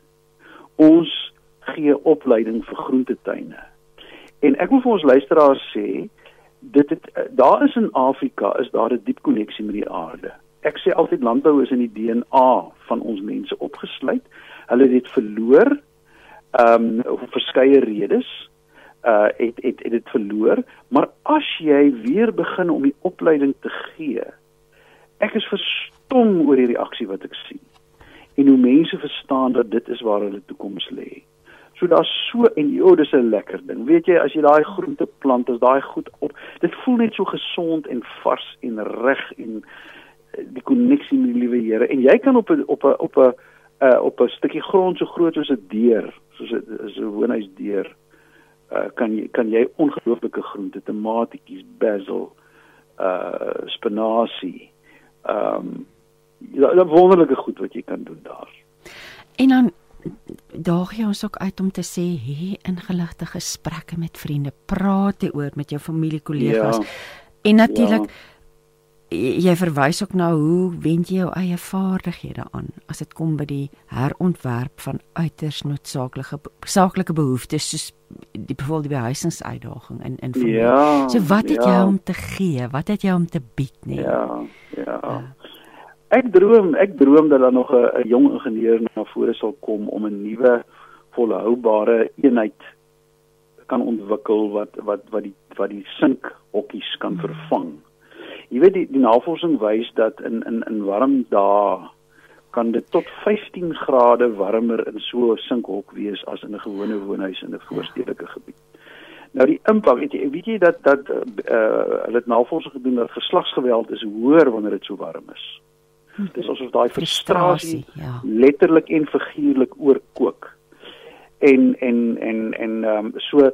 Ons gee opleiding vir groentetuine. En ek wil vir ons luisteraars sê, dit het, daar is in Afrika, is daar 'n diep koneksie met die aarde. Ek sê altyd landbou is in die D N A van ons mense opgesluit. Hulle het dit verloor, um, vir verskeie redes, uh, het, het, het dit verloor, maar as jy weer begin om die opleiding te gee, ek is verstom oor die reaksie wat ek sien, en hoe mense verstaan dat dit is waar hulle toekoms lê. So daar's so, en joh, dis 'n lekker ding. Weet jy, as jy daai groente plant, as daai goed op, dit voel net so gesond en vars en reg en die koneksie met die liewe Here. En jy kan op 'n op 'n op 'n uh, op 'n stukkie grond so groot soos 'n deur, soos 'n so 'n woonhuisdeur, uh, kan jy kan jy ongelooflike groente, tomatietjies, basil, uh spinasie, ehm um, ja, wonderlike goed wat jy kan doen daar. En dan daag jy ons ook uit om te sê, hê ingeligte gesprekke met vriende, praat hieroor met jou familie, kollegas. Ja, en natuurlik, ja. jy verwys ook na hoe wend jy jou eie vaardighede aan, as dit kom by die herontwerp van uiters noodsaaklike saaklike behoeftes, soos die bijvoorbeeld die behuisingsuitdaging in, in familie. Ja, so wat het ja. jy om te gee, wat het jy om te bied, nee? Ja, ja. ja. Ek droom, ek droom dat daar nog 'n jong ingenieur na vore sal kom om 'n nuwe volhoubare eenheid kan ontwikkel wat wat wat die wat die sinkhokkies kan vervang. Jy weet die, die navorsing wys dat in in in warm dae kan dit tot vyftien grade warmer in so 'n sinkhok wees as in 'n gewone woonhuis in 'n voorstedelike gebied. Nou die impak, weet jy, weet jy dat dat uh, hulle het navorsing gedoen dat geslagsgeweld is hoër wanneer dit so warm is. Dis asof daai frustrasie ja. letterlik en figuurlik oorkook. En en en en ehm um, so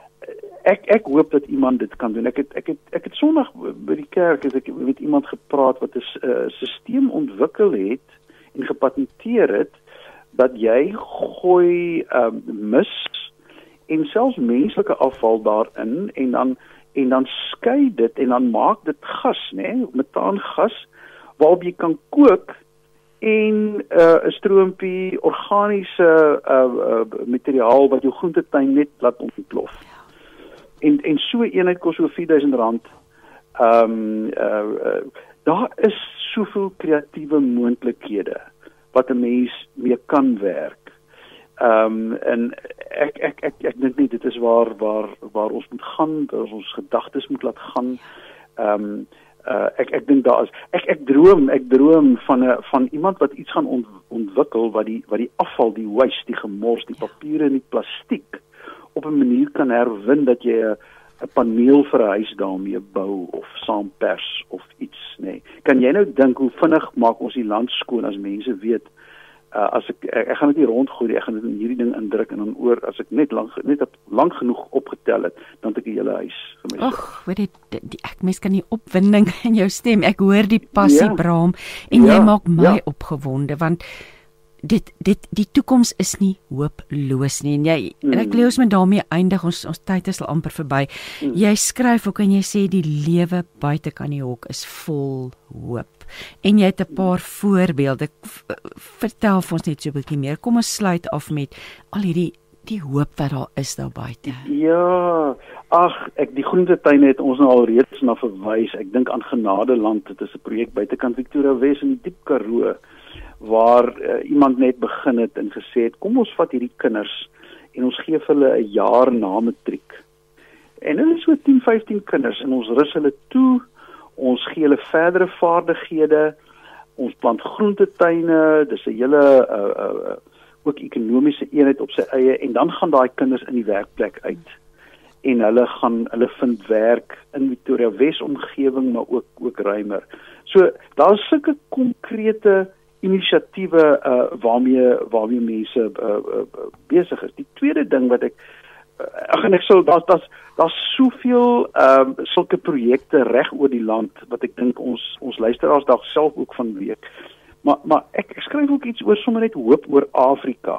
ek ek hoop dat iemand dit kan doen. Ek het ek het ek het Sondag by die kerk het ek met iemand gepraat wat 'n uh, stelsel ontwikkel het en gepatenteer het dat jy gooi ehm um, mis en selfs menslike afval daarin en dan en dan skei dit en dan maak dit gas, né, nee, metaangas waarop jy kan kook en 'n uh, stroompie organiese uh, uh, materiaal wat jou groentetuin net laat ontplof. En en so 'n eenheid kos so vier duisend rand. Ehm um, uh, uh, daar is soveel kreatiewe moontlikhede wat 'n mens mee kan werk. Ehm um, en ek ek ek ek dink nie dit is waar waar waar ons moet gaan, waar ons gedagtes moet laat gaan. Ehm um, Uh, ek ek dink daar is ek ek droom ek droom van 'n van iemand wat iets gaan ont, ontwikkel wat die wat die afval, die waste, die gemors, die papier en die plastiek op 'n manier kan herwin dat jy 'n 'n paneel vir 'n huis daarmee bou of saampers of iets, nê. Nee. Kan jy nou dink hoe vinnig maak ons die land skoon as mense weet uh, as ek, ek ek gaan dit nie rondgooi, ek gaan dit in hierdie ding indruk en dan oor as ek net lank net lank genoeg opgetel het, dan het ek 'n hele huis vir myself. Ag, weet jy, die, die, ek mens kan die opwinding in jou stem. Ek hoor die passie, Ja. Braam, en Ja, jy maak my ja. opgewonde want dit dit die toekoms is nie hooploos nie. En jy mm. en ek wil ons met daarmee eindig. Ons ons tyd is al amper verby. Mm. Jy skryf ook en jy sê die lewe buite kan die hok is vol hoop. En jy het 'n paar voorbeelde. Vertel vir ons net so 'n bietjie meer. Kom ons sluit af met al hierdie die hoop wat daar is daar buite. Ja, ag, ek die groentetuine het ons nou al reeds na verwys. Ek dink aan Genadeland, dit is 'n projek buitekant Victoria Wes in die Diep Karoo waar uh, iemand net begin het en gesê het, kom ons vat hierdie kinders en ons gee vir hulle 'n jaar na matriek. En hulle is so tien, vyftien kinders en ons rus hulle toe, ons gee hulle verdere vaardighede, ons plant groentetuine, dis 'n hele uh, uh, uh, ook ekonomiese eenheid op sy eie en dan gaan daai kinders in die werkplek uit. En hulle gaan hulle vind werk in Victoria Wes omgewing maar ook ook ruimer. So daar's sulke konkrete inisiatiewe uh, waarmee waarmee mense uh, uh, besig is. Die tweede ding wat ek ag en ek sou daar's daar's daar's soveel ehm um, sulke projekte reg oor die land wat ek dink ons ons luisteraars dalk self ook van weet. Maar maar ek, ek skryf ook iets oor sommer net hoop oor Afrika.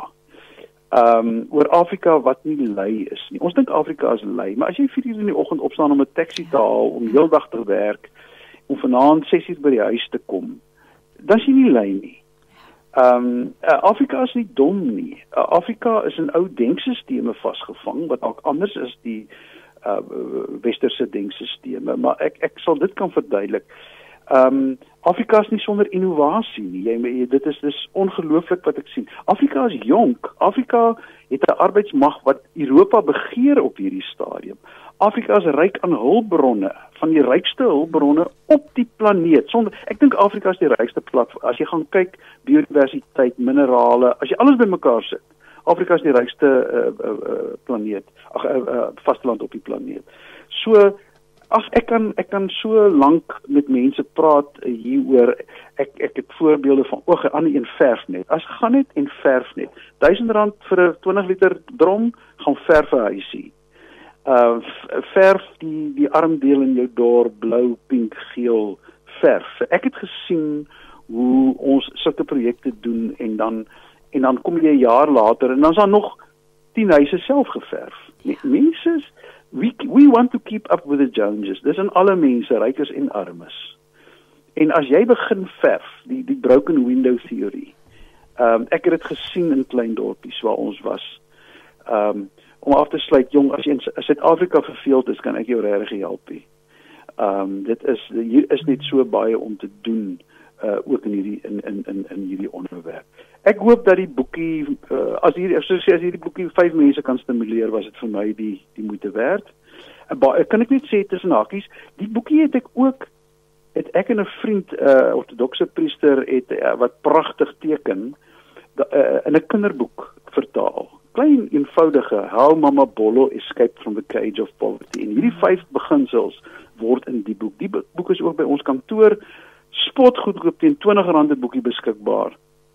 Ehm um, oor Afrika wat nie lui is nie. Ons dink Afrika is lui, maar as jy vier uur in die oggend opstaan om 'n taxi te haal om heeldag te werk om vanaand ses uur by die huis te kom, dan is jy nie lui nie. Ehm um, Afrika is nie dom nie. Uh, Afrika is in ou denkstelsels vasgevang wat ook anders is die uh, westerse denkstelsels, maar ek ek sal dit kan verduidelik. Ehm um, Afrika is nie sonder innovasie nie. Jy dit is dis ongelooflik wat ek sien. Afrika is jonk. Afrika het 'n arbeidsmag wat Europa begeer op hierdie stadium. Afrika is ryk aan hulpbronne, van die rykste hulpbronne op die planeet. Sonder ek dink Afrika is die rykste plat. As jy gaan kyk biodiversiteit, minerale, as jy alles bymekaar sit. Afrika is die rykste uh, uh, uh, planeet, ag uh, uh, vasteland op die planeet. So Ag ek kan ek kan so lank met mense praat hieroor. Ek ek het voorbeelde van oog en ander een verf net. As gaan net en verf net. duisend rand vir 'n twintig liter drom, gaan verf 'n huisie. Uh verf die die armdeel in jou dorp blou, pink, geel verf. Ek het gesien hoe ons sulke projekte doen en dan en dan kom jy 'n jaar later en dan is daar nog tien huise self geverf. Mense We, we want to keep up with the Joneses. Dis in alle mense, rykes en armes. En as jy begin verf, die die broken window theory. Ehm um, ek het dit gesien in klein dorpies waar ons was. Ehm um, om af te sluit, jong, as jy in Suid-Afrika verveeld is, kan ek jou regtig help. Ehm um, dit is hier is net so baie om te doen uh ook in hierdie in in in in hierdie onderwerp. Ek hoop dat die boekie uh, as hierdie as hierdie boekie vyf mense kan stimuleer, was dit vir my die die moeite werd. En baie kan ek net sê tussen hakies, die boekie het ek ook het ek en 'n vriend uh ortodokse priester het uh, wat pragtig teken da, uh, in 'n kinderboek vertaal. Klein eenvoudige How Mama Bolo Escaped from the Cage of Poverty. En hierdie vyf beginsels word in die boek. Die boek is ook by ons kantoor spot goedkoop teen twintig rand 'n boekie beskikbaar.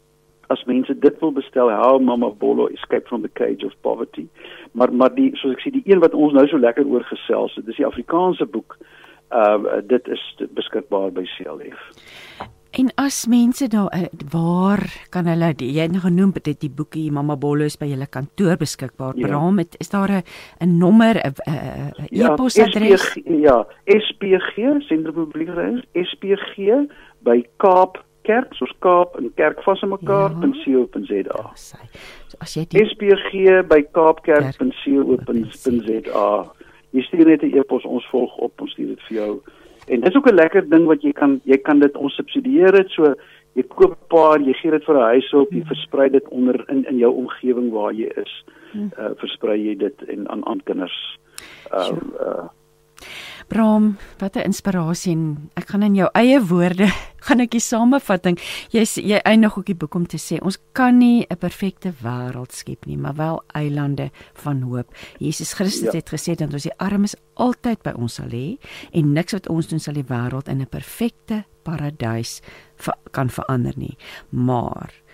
As mense dit wil bestel, How Mama Bolo Escape from the Cage of Poverty. Maar maar die soos ek sê die een wat ons nou so lekker oor gesels het, dis die Afrikaanse boek. Uh dit is beskikbaar by C L F. En as mense daar waar kan hulle jy het nou genoem dit die boekie Mama Bolo is by julle kantoor beskikbaar. Ja. Braam, het, is daar 'n 'n nommer 'n e-posadres? Ja, S P G, Sentrum Publieke Reis, S P G by Kaap Kerk, soos Kaap en Kerk vas in mekaar Ja. punt co punt za. So as jy die S P G by kaapkerk punt co punt za. Jy stuur net 'n e-pos, ons volg op, ons stuur dit vir jou. En dis ook 'n lekker ding wat jy kan jy kan dit ons subsidieer dit so jy koop 'n paar, jy gee dit vir 'n huishulp, jy versprei dit onder in in jou omgewing waar jy is. Uh, versprei jy dit en aan aan kinders. Uh, uh Braam, wat 'n inspirasie en ek gaan in jou eie woorde gaan ek die samevatting. Jy jy eindig ook die boek om te sê ons kan nie 'n perfekte wêreld skep nie, maar wel eilande van hoop. Jesus Christus ja. het gesê dat ons die armes altyd by ons sal hê en niks wat ons doen sal die wêreld in 'n perfekte paradys ver, kan verander nie. Maar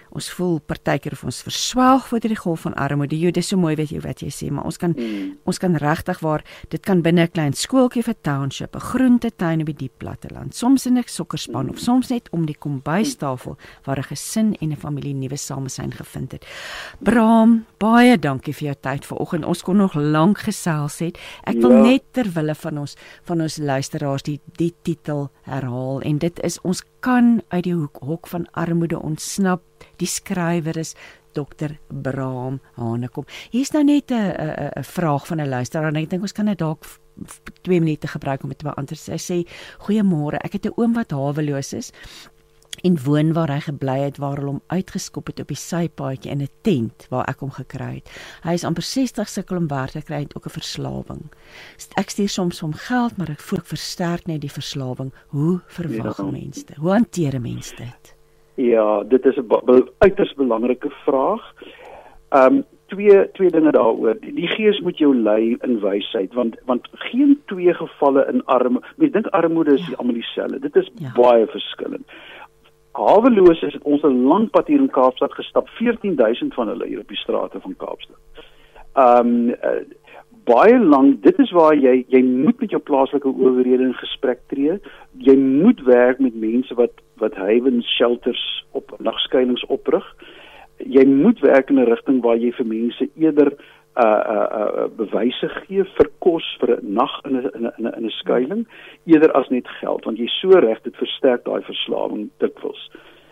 ons voel partykeer of ons verswelg voor die golf van armoede. Jy, dis so mooi weet jy wat jy sê, maar ons kan mm. ons kan regtig waar dit kan binne 'n klein skooltjie of 'n township, 'n groentetuin op die diep platteland, soms in 'n sokkerspan mm. of soms net om die kombuistafel waar 'n gesin en 'n familie nuwe samesyn gevind het. Bram, baie dankie vir jou tyd vanoggend. Ons kon nog lank gesels het. Ek wil ja. net ter wille van ons van ons luisteraars die die titel herhaal en dit is ons kan uit die hoek, hok van armoede ontsnap. Die skrywer is dokter Bram Hanekom. Hier is nou net 'n vraag van 'n luisteraar en ek dink ons kan dit dalk twee minute gebruik om dit te beantwoord. Sy sê: "Goeiemôre, ek het 'n oom wat haweloos is en woon waar hy gebly het, waar hulle hom uitgeskop het op die sypaadjie in 'n tent waar ek hom gekry het. Hy is amper sestig, sukkel om werk te kry en ook 'n verslawing. Ek stuur soms hom geld, maar ek voel ek versterk net die verslawing. Hoe verwag ja. mense dit? Hoe hanteer 'n mens dit?" Ja, dit is 'n be- uiters belangrike vraag. Ehm um, twee twee dinge daaroor. Die, die gees moet jou lei in wysheid, want want geen twee gevalle in armoede. Mens dink armoede is ja. almal dieselfde. Dit is ja. baie verskillend. Haweloos is ons 'n lang pad hier in Kaapstad gestap, veertien duisend van hulle hier op die strate van Kaapstad. Ehm um, uh, baie lank, dit is waar jy jy moet met jou plaaslike owerhede in gesprek tree. Jy moet werk met mense wat wat haven shelters op nagskuilings oprig. Jy moet werk in 'n rigting waar jy vir mense eerder uh uh, uh bewyse gee vir kos vir 'n nag in 'n in 'n in 'n skuiling eerder as net geld, want jy so reg dit versterk daai verslawing dikwels.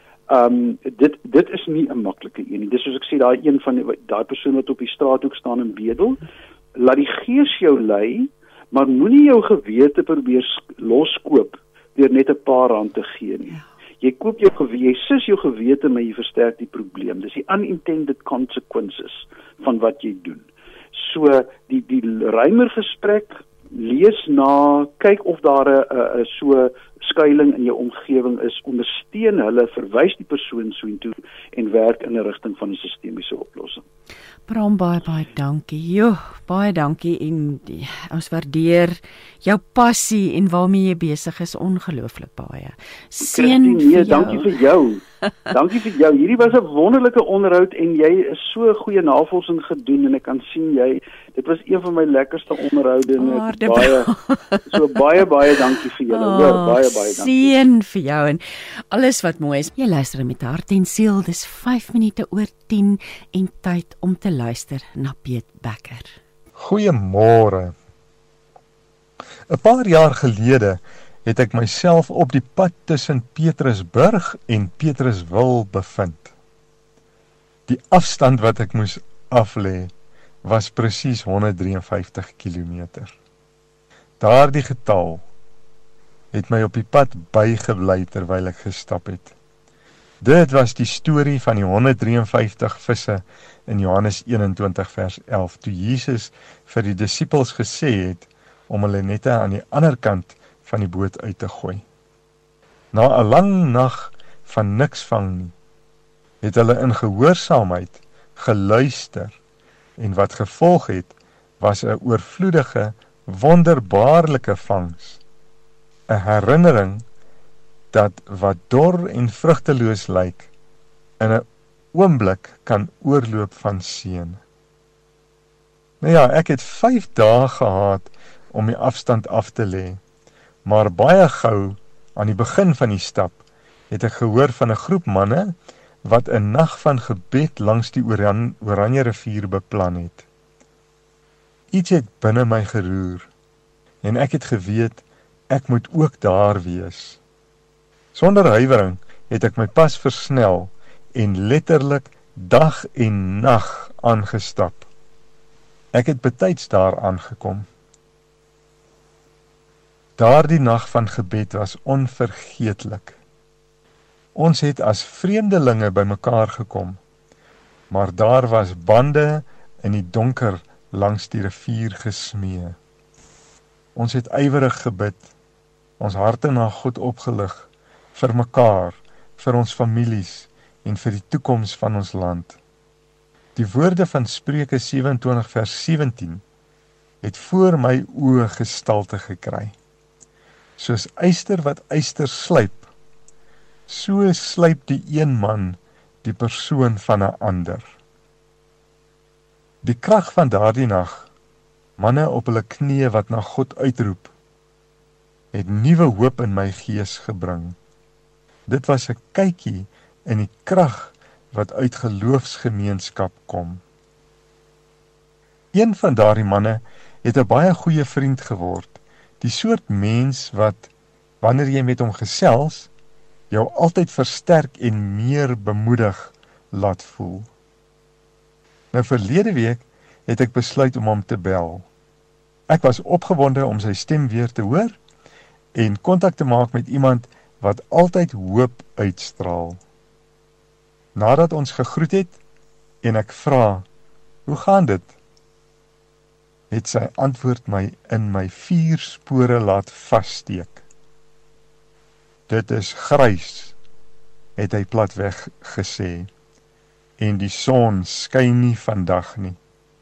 Um dit dit is nie 'n maklike een nie. Dis soos ek sê, daai een van daai persoon wat op die straathoek staan en bedel, laat die gees jou lei, maar moenie jou gewete probeer loskoop deur net 'n paar rand te gee nie. Jy koop jou gewete, jy sis jou gewete, maar jy versterk die probleem. Dis die unintended consequences van wat jy doen. So die die ruimer gesprek, lees na, kyk of daar 'n 'n so skuiling in jou omgewing is, ondersteun hulle, verwys die persoon soontoe en werk in 'n rigting van 'n sistemiese oplossing. Bram, baie baie dankie. Jo, baie dankie en die, ons waardeer jou passie en waarmee jy besig is ongelooflik baie. Seën vir jou. Dankie vir jou. Dankie vir jou. Hierdie was 'n wonderlike onderhoud en jy is so goeie navorsing gedoen en ek kan sien jy dit was een van my lekkerste onderhoude en oh, ek baie so baie baie dankie vir julle. Oh, hoor, baie baie dankie. Seën vir jou en alles wat mooi is. Jy luister met hart en siel. Dis vyf minute oor tien en tyd om te luister na Piet Becker. Goeiemôre. 'n Paar jaar gelede het ek myself op die pad tussen Petrusburg en Petruswil bevind. Die afstand wat ek moes aflê was presies honderddrieënvyftig kilometer. Daardie getal het my op die pad bygebly terwyl ek gestap het. Dit was die storie van die honderddrieënvyftig visse in Johannes eenentwintig vers elf, toe Jesus vir die disippels gesê het om hulle nette aan die ander kant van die boot uit te gooi. Na 'n lang nag van niks vang nie, het hulle in gehoorsaamheid geluister en wat gevolg het, was 'n oorvloedige, wonderbaarlike vangs. 'n Herinnering dat wat dor en vrugteloos lyk, in 'n oomblik kan oorloop van seën. Nou ja, ek het vyf dae gehad om die afstand af te lê, maar baie gou aan die begin van die stap het ek gehoor van 'n groep manne wat 'n nag van gebed langs die Oran, Oranje rivier beplan het. Iets het binne my geroer en ek het geweet ek moet ook daar wees. Sonder huiwering het ek my pas versnel en letterlik dag en nag aangestap. Ek het betyds daar aangekom. Daardie nag van gebed was onvergeetlik. Ons het as vreemdelinge bymekaar gekom, maar daar was bande in die donker langs die rivier gesmee. Ons het ywerig gebid, ons harte na God opgelig, vir mekaar, vir ons families en vir die toekoms van ons land. Die woorde van Spreuke sewe en twintig vers sewentien het voor my oë gestalte gekry. Soos yster wat yster slyp, so slyp die een man die persoon van 'n ander. Die krag van daardie nag, manne op hulle knieë wat na God uitroep, het nuwe hoop in my gees gebring. Dit was 'n kykie in die krag wat uit geloofsgemeenskap kom. Een van daardie manne het 'n baie goeie vriend geword, die soort mens wat, wanneer jy met hom gesels, jou altyd versterk en meer bemoedig laat voel. Nou verlede week het ek besluit om hom te bel. Ek was opgewonde om sy stem weer te hoor en kontak te maak met iemand wat altyd hoop uitstraal. Nadat ons gegroet het en ek vra, hoe gaan dit? Het sy antwoord my in my vier spore laat vassteek. Dit is grys, het hy platweg gesê, en die son skyn nie vandag nie.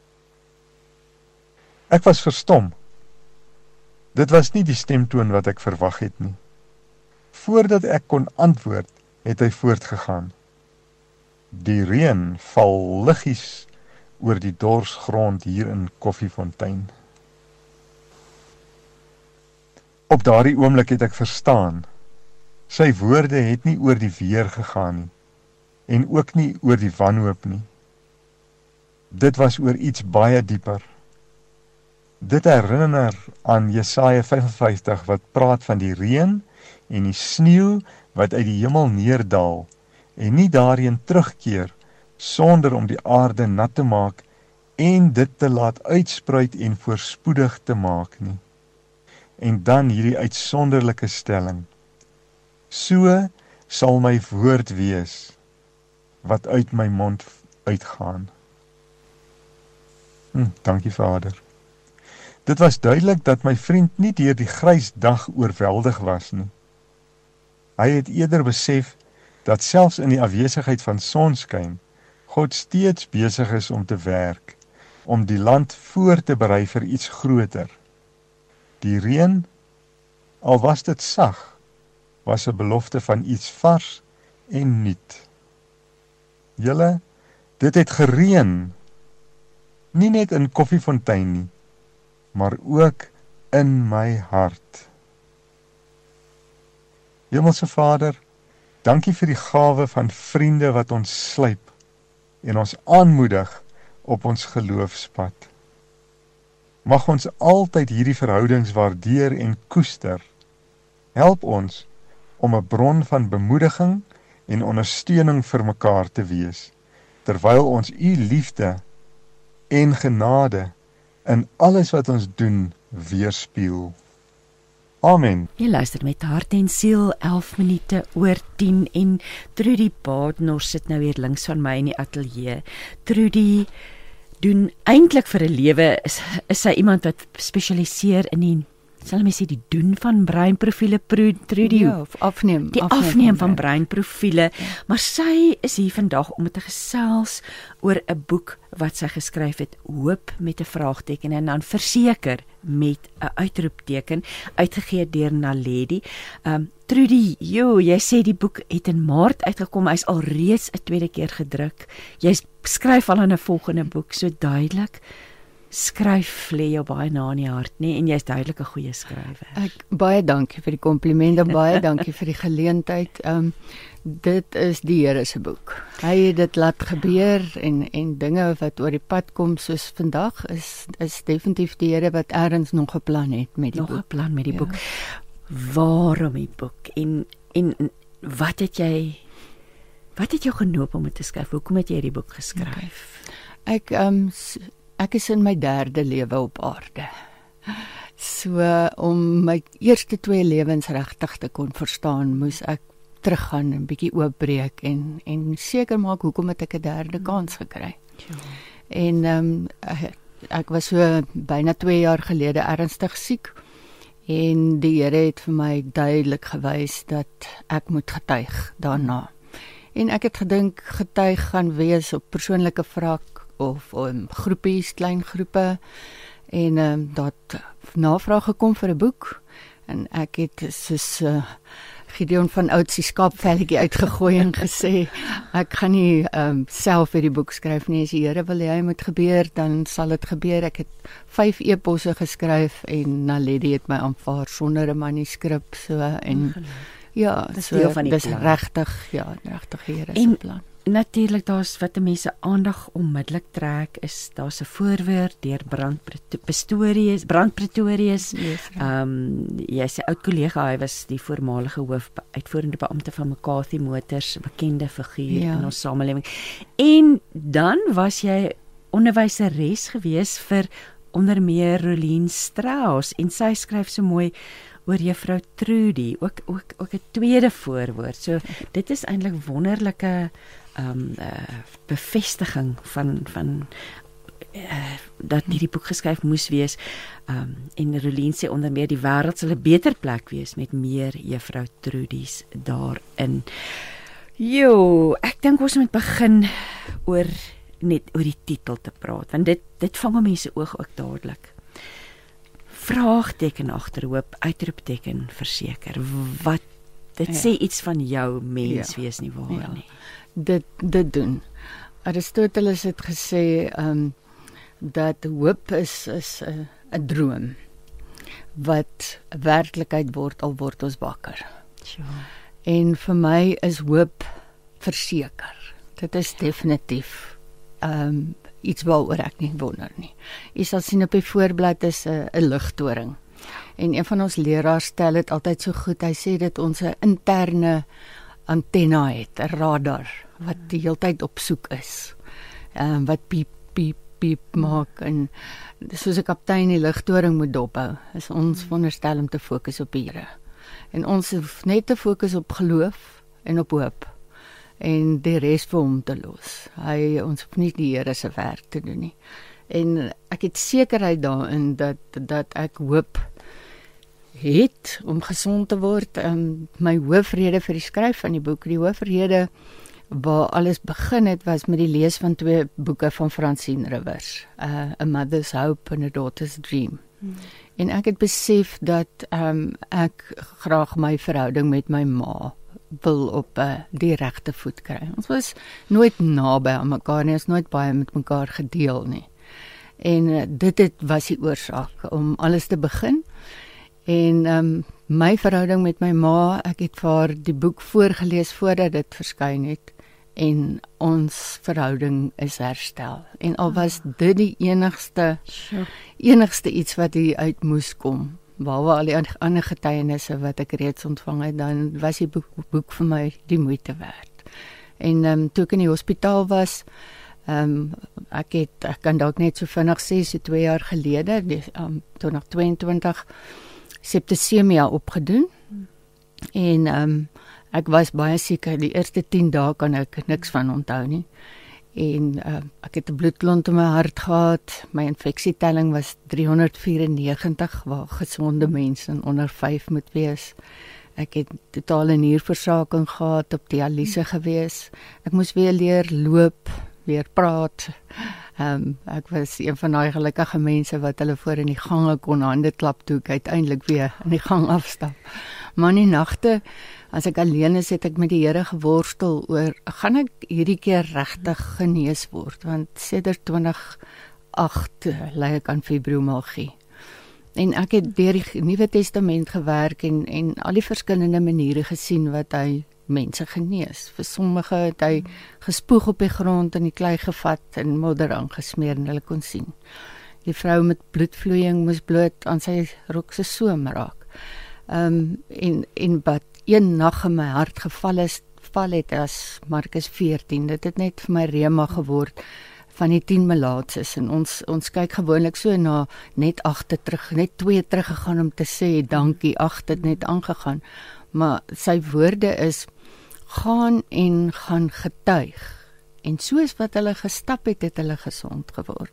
Ek was verstom. Dit was nie die stemtoon wat ek verwag het nie. Voordat ek kon antwoord, het hy voortgegaan. Die reën val liggies oor die dorsgrond hier in Koffiefontein. Op daardie oomblik het ek verstaan, sy woorde het nie oor die weer gegaan nie, en ook nie oor die wanhoop nie. Dit was oor iets baie dieper. Dit herinner aan Jesaja vyf en vyftig wat praat van die reën en die sneeu wat uit die hemel neerdal en nie daarheen terugkeer sonder om die aarde nat te maak en dit te laat uitspruit en voorspoedig te maak nie. En dan hierdie uitsonderlike stelling: so sal my woord wees wat uit my mond uitgaan. Hm, dankie Vader. Dit was duidelik dat my vriend nie deur die grys dag oorweldig was nie. Hy het eerder besef dat selfs in die afwesigheid van sonskyn, God steeds besig is om te werk, om die land voor te berei vir iets groter. Die reën, al was dit sag, was 'n belofte van iets vars en nuut. Julle, dit het gereën, nie net in Koffiefontein nie, maar ook in my hart. Hemelse Vader, dankie vir die gawe van vriende wat ons slyp en ons aanmoedig op ons geloofspad. Mag ons altyd hierdie verhoudings waardeer en koester. Help ons om 'n bron van bemoediging en ondersteuning vir mekaar te wees, terwyl ons U liefde en genade in alles wat ons doen weerspieël. Amen. Jy luister met hart en siel, elf minute oor tien en Trudy Badenhorst sit nou weer links van my in die ateljee. Trudy doen eintlik vir 'n lewe, is, is sy iemand wat spesialiseer in die, sal my sê, die doen van breinprofiele, Trudy. Ja, of afneem. Die afneem, afneem van breinprofiele, ja. Maar sy is hier vandag om te gesels oor 'n boek wat sy geskryf het, Hoop met 'n vraagteken en dan Verseker met 'n uitroepteken, uitgegee deur Naledi. Um, Trudy, jo, jy sê die boek het in Maart uitgekom, hy's al reeds 'n tweede keer gedruk. Jy skryf al aan 'n volgende boek, so duidelik. Skryf lê jou baie na in die hart, nie? En jy's duidelik 'n goeie skrywer. Ek baie dankie vir die komplimente, baie dankie vir die geleentheid. Um, dit is die Here se boek. Hy het dit laat gebeur en en dinge wat oor die pad kom soos vandag is is definitief die Here wat eers nog 'n plan het met die nog boek. Nog 'n plan met die ja. boek. Waarom die boek? En en wat het jy wat het jou genoop om dit te skryf? Hoekom het jy die boek geskryf? Okay. Ek um Ek is in my derde lewe op aarde. So, om my eerste twee lewens regtig te kon verstaan, moes ek teruggaan en bietjie oopbreek en en seker maak hoekom het ek 'n derde kans gekry. Ja. En um, ek, ek was so byna twee jaar gelede ernstig siek en die Here het vir my duidelik gewys dat ek moet getuig daarna. En ek het gedink getuig gaan wees op persoonlike vlak of um, groepies, klein groepe en um, dat navraag gekom vir 'n boek en ek het soos uh, Gideon van Oudtsy skaapvelletjie uitgegooi en gesê ek gaan nie um, self hierdie boek skryf nie, as die Here wil hy moet gebeur, dan sal dit gebeur. Ek het vyf e-posse geskryf en Naledi het my aanvaar sonder 'n manuskrip so en ja, dis so, deel van die dis plan. regtig, ja, regtig die Here se En- plan. Natuurlik daar's wat mense aandag onmiddellik trek is daar's 'n voorwoord deur Brand Pretorius, Brand Pretorius. Yes, Ehm um, jy sê oud kollega, hy was die voormalige hoof uitvoerende beampte van McCarthy Motors, 'n bekende figuur Ja. in ons samelewing. En dan was jy onderwyseres gewees vir onder meer Rolien Strauss en sy skryf so mooi oor juffrou Trudy, ook ook ook 'n tweede voorwoord. So dit is eintlik wonderlike ehm um, uh, bevestiging van van uh, dat hierdie boek geskryf moes wees. Ehm um, en Rolien sê onder meer die wêreld sal 'n beter plek wees met meer juffrou Trudy's daarin. Jo, ek dink ons moet begin oor net oor die titel te praat, want dit dit vang mense oog ook dadelik. Vraagteken agter hoop, uitroepteken verseker. Wat dit Ja. sê iets van jou mens Ja. wees nie waar Ja. nie. Dit dit doen. Aristoteles het gesê um, dat hoop is is 'n 'n droom wat werklikheid word al word ons wakker. Sure. En vir my is hoop verseker. Dit is definitief um, iets waaroor ek nie wonder nie. Jy sal sien op die voorblad is 'n 'n ligtoring. En een van ons leraars stel dit altyd so goed. Hy sê dit ons 'n interne antenna het, 'n radar wat die hele tyd op soek is. Ehm um, wat piep piep piep maak en soos 'n kaptein die ligtoring moet dophou. Is ons veronderstel om te fokus op die Here. En ons hoef net te fokus op geloof en op hoop. En die res vir hom te los. Hy ons hoef nie die Here se werk te doen nie. En ek het sekerheid daarin dat dat ek hoop het om gesond te word. Um, my hoofrede vir die skryf van die boek, die hoofrede waar alles begin het was met die lees van twee boeke van Francine Rivers, uh, A Mother's Hope and A Daughter's Dream. Hmm. En ek het besef dat um, ek graag my verhouding met my ma wil op uh, die regte voet kry. Ons was nooit naby aan mekaar nie, ons nooit baie met mekaar gedeel nie. En uh, dit het was die oorsaak om alles te begin. En um, my verhouding met my ma, ek het vir haar die boek voorgelees voordat dit verskyn het en ons verhouding is herstel. En al was dit die enigste Sure. enigste iets wat hier uit moes kom, behalwe al die ander getuienisse wat ek reeds ontvang het, dan was die boek, boek vir my die moeite werd. En um, toe ek in die hospitaal was, um, ek het, ek kan dalk net so vinnig sê, so twee jaar gelede, die, um, twintig tweeëntwintig, septisemia opgedoen. En um, ek was baie seker, die eerste tien dae kan ek niks van onthou nie. En uh, ek het 'n bloedklont in my hart gehad. My infeksietelling was driehonderdvyierennegentig, waar gesonde mense onder vyf moet wees. Ek het totale nierversaking gehad, op dialyse gewees. Ek moes weer leer loop, weer praat. Um, ek was een van daai gelukkige mense wat hulle voor in die gange kon hande klap toe ek uiteindelik weer in die gang afstap. Maar in die nagte, as ek alleen is, het ek met die Here geworstel oor, gaan ek hierdie keer regtig genees word? Want sedert twintig agt ly ek aan fibromialgie. En ek het deur die Nuwe Testament gewerk en, en al die verskillende maniere gesien wat hy mense genees. Vir sommige het hy gespoeg op die grond en die klei gevat en modder aangesmeer en hulle kon sien. Die vrou met bloedvloeiing moes bloot aan sy rok se soem raak. Um, en, en wat een nag in my hart geval is, val het as Markus veertien, dit het net vir my rema geword van die tien melaatses, en ons, ons kyk gewoonlik so na net agte terug, net twee teruggegaan om te sê, dankie, agt het net aangegaan, maar sy woorde is, gaan en gaan getuig, en soos wat hulle gestap het, het hulle gesond geword.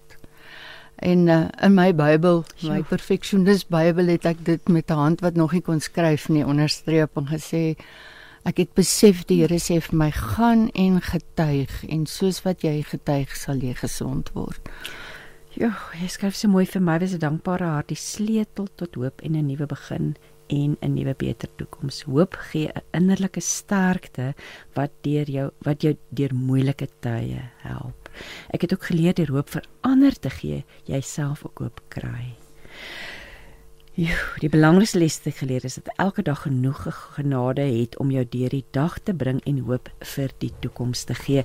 En uh, in my Bybel, my Ja. perfectionist Bybel, het ek dit met 'n hand wat nog nie kon skryf nie, onderstreep en gesê, ek het besef, die Here sê vir my, gaan en getuig, en soos wat jy getuig, sal jy gesond word. Jo, jy skryf so mooi, vir my was 'n dankbare hart die sleutel tot hoop en 'n nuwe begin en 'n nuwe beter toekoms. Hoop gee 'n innerlike sterkte wat deur jou wat jou deur moeilike tye help. Ek het ook geleer deur hoop vir ander te gee, jouself ook hoop kry. Joe, die belangrikste les wat ek geleer is dat elke dag genoeg genade het om jou deur die dag te bring en hoop vir die toekoms te gee.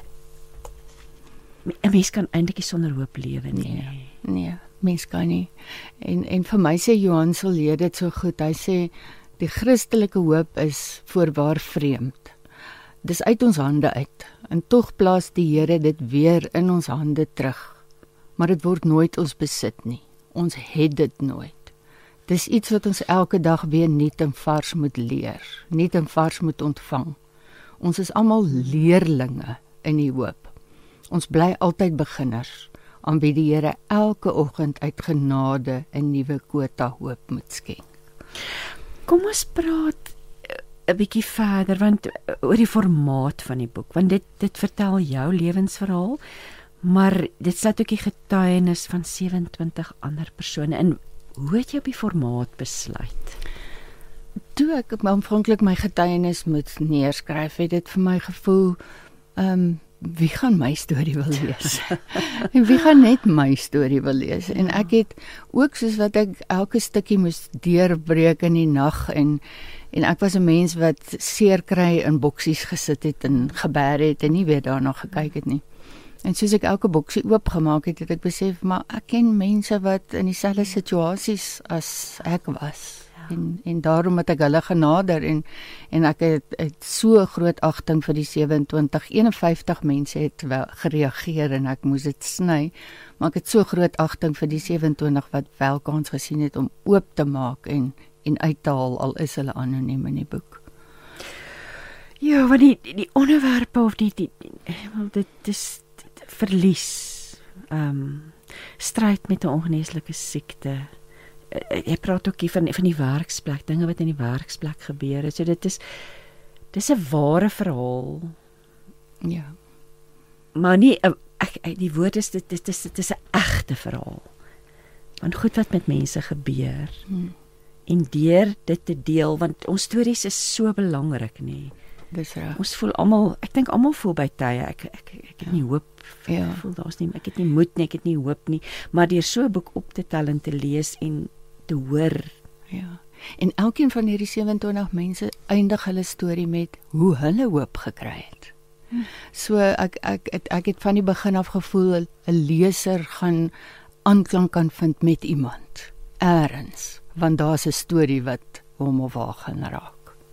'n Mens kan eintlik nie sonder hoop lewe nie. Nee, nee, mens kan nie. En en vir my sê Johan Silje dit so goed. Hy sê die Christelike hoop is voorwaar vreemd. Dis uit ons hande uit. En tog plaas die Here dit weer in ons hande terug. Maar dit word nooit ons besit nie. Ons het dit nooit. Dis iets wat ons elke dag weer nuut en vars moet leer, nuut en vars moet ontvang. Ons is almal leerlinge in die hoop. Ons bly altyd beginners, aan wie die Here elke oggend uit genade 'n nuwe kwota hoop moet skenk. Kom ons praat 'n bietjie verder want oor die formaat van die boek, want dit dit vertel jou lewensverhaal, maar dit sluit ook die getuienis van sewe-en-twintig ander persone in. Hoe het jy op die formaat besluit? Toe ek aanvanklik my getuienis moet neerskryf, het dit vir my gevoel, ehm um, wie gaan my storie wil lees? En wie gaan net my storie wil lees? En ek het ook soos wat ek elke stukkie moes deurbreek in die nag en en ek was 'n mens wat seer kry in boksies gesit het en geberg het en nie weer daarna gekyk het nie. En soos ek elke boksie oopgemaak het, het ek besef, maar ek ken mense wat in dieselfde situasies as ek was. Ja. En, en daarom het ek hulle genader en, en ek het, het so groot agting vir die sewe-en-twintig, een-en-vyftig mense het wel gereageer en ek moes dit sny, maar ek het so groot agting vir die sewe-en-twintig wat wel kans gesien het om oop te maak en, en uit te haal, al is hulle anoniem in die boek. Ja, want die, die, die onderwerpe of die, die, die dit is verlies, um, stryd met 'n ongeneeslike siekte. Jy praat ook hier van, van die werksplek, dinge wat in die werksplek gebeur het. So dit is dis 'n ware verhaal. Ja. Maar nie, ek, die woord is, dit, dit is, dit is 'n egte verhaal. Want goed wat met mense gebeur. Hmm. En deur dit te deel, want ons stories is so belangrik, nie? Dis reg. Ons voel almal, ek dink almal voel by tye, ek ek ek het ja. nie hoop, ja. ek voel daar's nie, ek het nie moed nie, ek het nie hoop nie, maar deur so 'n boek op te tel en te lees en te hoor. Ja. En elkeen van hierdie sewe-en-twintig mense eindig hulle storie met hoe hulle hoop gekry het. Hmm. So ek ek ek, ek het van die begin af gevoel 'n leser gaan aanklank kan vind met iemand eers, want daar's 'n storie wat hom of haar gaan raak.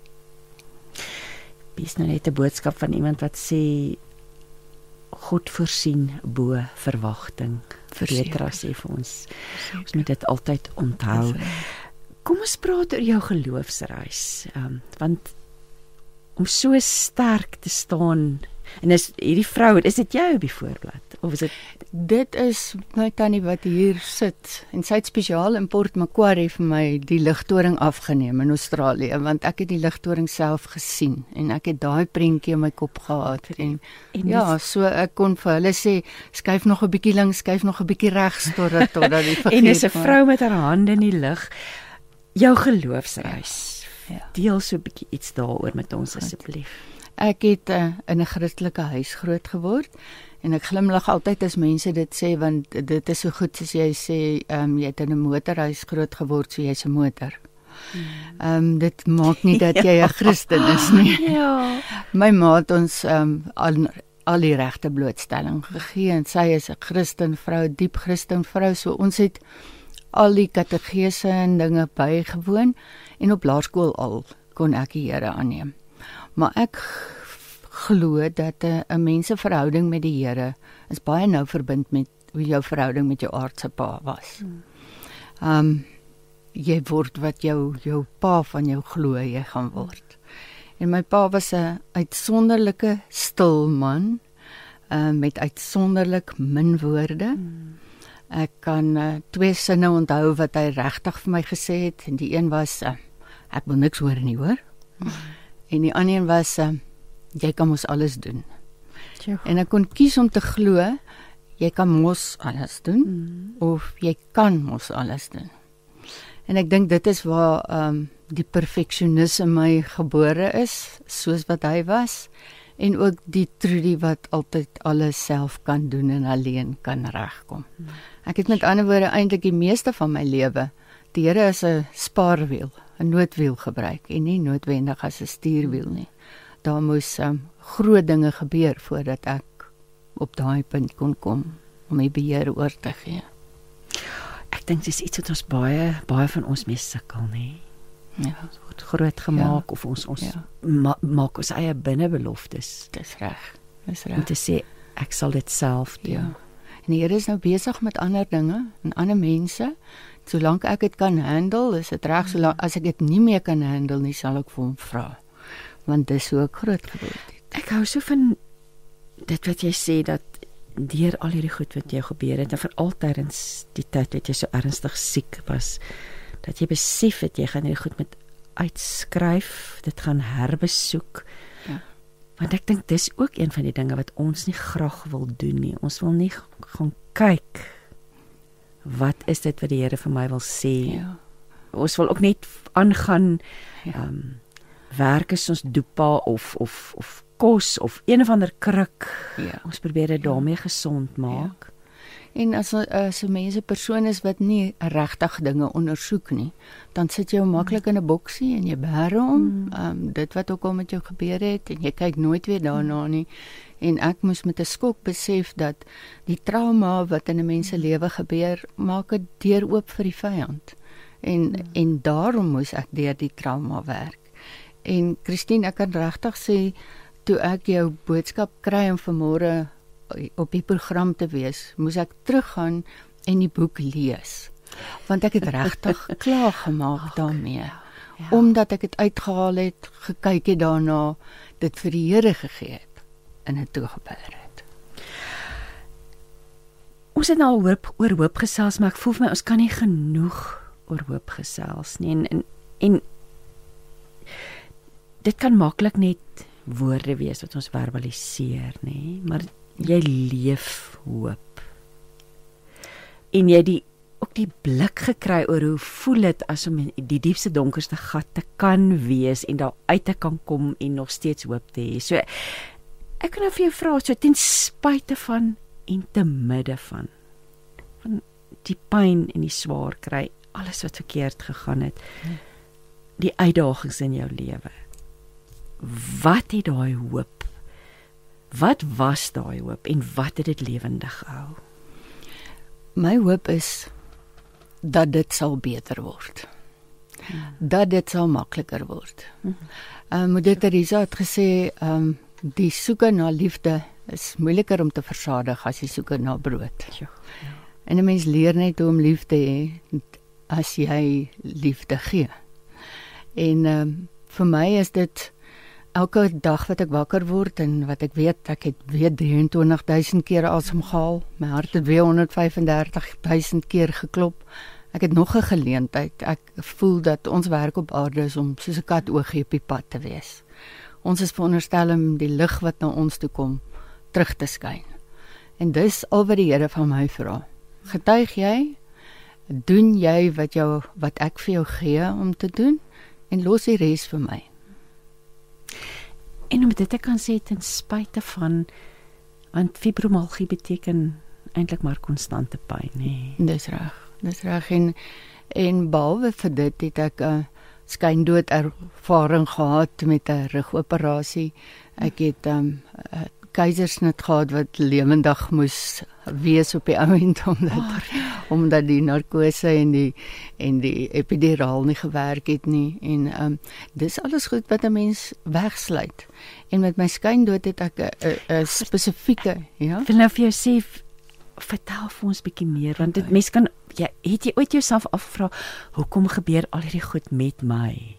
Dis nou net 'n boodskap van iemand wat sê God voorsien bo verwagting. Petra sê vir ons. Verseker. Ons moet dit altyd onthou. Kom ons praat oor jou geloofsreis. Um, want om so sterk te staan, en is hierdie vrou, is dit jou op die voorblad? Of is dit Dit is my tannie wat hier sit en sy het spesiaal in Port Macquarie vir my die ligtoring afgeneem in Australië, want ek het die ligtoring self gesien en ek het daai prentjie in my kop gehad en, en ja, so ek kon vir hulle sê skuif nog 'n bietjie links, skuif nog 'n bietjie regs totdat totdat die figuur. En is 'n vrou met haar hande in die lug. Jou geloofsreis. Ja. Deel so 'n bietjie iets daaroor met ons asseblief. Ek het uh, in 'n Christelike huis groot geword. En ek glimlag altyd as mense dit sê, want dit is so goed as jy sê, um, jy het in 'n motorhuis groot geword, so jy's 'n motor. Um, dit maak nie dat jy 'n Christen is nie. Ja. My ma het ons um, al, al die regte blootstelling gegee, en sy is 'n Christen vrou, diep Christen vrou, so ons het al die katekese en dinge bygewoon, en op laerskool al kon ek die Here aanneem. Maar ek glo dat 'n uh, mens se verhouding met die Here is baie nou verbind met hoe jou verhouding met jou aardse pa was. Um, jy word wat jou jou pa van jou glo jy gaan word. En my pa was 'n uitsonderlike stil man, uh, met uitsonderlik min woorde. Hmm. Ek kan uh, twee sinne onthou wat hy regtig vir my gesê het, en die een was uh, ek wil niks hoor nie, hoor. Hmm. En die ander een was uh, jy kan mos alles doen. Tjoh. En ek kon kies om te glo, jy kan mos alles doen, mm. of jy kan mos alles doen. En ek dink dit is waar um, die perfeksionis in my gebore is, soos wat hy was, en ook die Trudy wat altyd alles self kan doen en alleen kan regkom. Hmm. Ek het met ander woorde eintlik die meeste van my lewe die Here as 'n spaarwiel, 'n noodwiel gebruik en nie noodwendig as 'n stuurwiel nie. Daar moes um, groot dinge gebeur voordat ek op daai punt kon kom om die beheer oor te gee. Ek dink dis iets wat ons baie baie van ons mee sukkel, nê. Ja, ons word groot gemaak ja. of ons ons ja. ma maak ons eie binnebeloftes. Dis reg. Dis reg. Om te sê ek sal dit self doen. Ja. En die Here is nou besig met ander dinge en ander mense. Solank ek dit kan handle, is dit reg. Solank as ek dit nie meer kan handle nie, sal ek vir hom vra. Want dis hoe ek groot geword het. Ek hou so van dit wat jy sê, dat deur al hierdie goed wat jou gebeur het, en veral tydens die tyd wat jy so ernstig siek was, dat jy besef het, jy gaan hierdie goed met uitskryf, dit gaan herbesoek. Ja. Want ek dink dis ook een van die dinge wat ons nie graag wil doen nie. Ons wil nie gaan kyk, wat is dit wat die Here vir my wil sê? Ja. Ons wil ook net aangaan, Ja. um, werk is ons doepa of, of, of kos, of een of ander kruk. Ja. Ons probeer dit daarmee gesond maak. En as as 'n mens 'n persoon is wat nie regtig dinge ondersoek nie, dan sit jy maklik in 'n boksie en jy bære hom, mm. um, dit wat ook al met jou gebeur het, en jy kyk nooit weer daarna nie. En ek moes met 'n skok besef dat die trauma wat in 'n mens se lewe gebeur, maak 'n deur oop vir die vyand. En mm. en daarom moes ek deur die trauma werk. En Christine, ek kan regtig sê, toe ek jou boodskap kry om vanmôre op die program te wees, moes ek teruggaan en die boek lees. Want ek het regtig klaar gemaak daarmee. Ja. Omdat ek dit uitgehaal het, gekyk het daarna, dit vir die Here gegee het en dit toegebeur het. Ons het nou al hoop, oor hoop gesels, maar ek voel vir my, ons kan nie genoeg oor hoop gesels nie. En, en, en dit kan maklik net woorde wees wat ons verbaliseer, nie? Maar jy leef hoop. En jy die ook die blik gekry oor hoe voel dit as om in die diepste donkerste gat te kan wees en daar uit te kan kom en nog steeds hoop te hê. So ek kan nou vir jou vra, so ten spyte van en te midde van van die pyn en die swaar kry, alles wat verkeerd gegaan het, die uitdagings in jou lewe. Wat het daai hoop? Wat was daai hoop en wat het dit lewendig gehou? My hoop is dat dit sal beter word. Hmm. Dat dit sal makliker word. Hmm. Uh, Moeder Teresa het gesê, um, die soeke na liefde is moeiliker om te versadig as die soeke na brood. Ja. En 'n mens leer net hoe om lief te hê as jy liefde gee. En um, vir my is dit elke dag wat ek wakker word en wat ek weet, ek het weer drie en twintig duisend keer asem gehaal, my hart het weer honderd vyf en dertig duisend keer geklop, ek het nog 'n geleentheid, ek voel dat ons werk op aarde is om soos 'n kat oogie op die pad te wees. Ons is veronderstel om die lig wat na ons toe kom, terug te skyn. En dis al wat die Here van my vra. Getuig jy, doen jy wat, jou, wat ek vir jou gee om te doen, en los die res vir my. En om dit te kan sê ten spyte van, want fibromalgie beteken eintlik maar konstante pyn, nee. Dis reg, dis reg en en behalwe vir dit het ek 'n uh, skyndood ervaring gehad met 'n rugoperasie. Ek het 'n um, uh, keisersnit gehad wat lewendig moes wees op die ouend omdat oh, ja. omdat die narkose en die en die epiduraal nie gewerk het nie en um, dis alles goed wat 'n mens wegsluit. En met my skyndood het ek 'n spesifieke, ja. Ek wil nou vir jou sê, vertel vir ons bietjie meer, want dit mens kan ja, het jy ooit jouself afgevra hoekom gebeur al hierdie goed met my?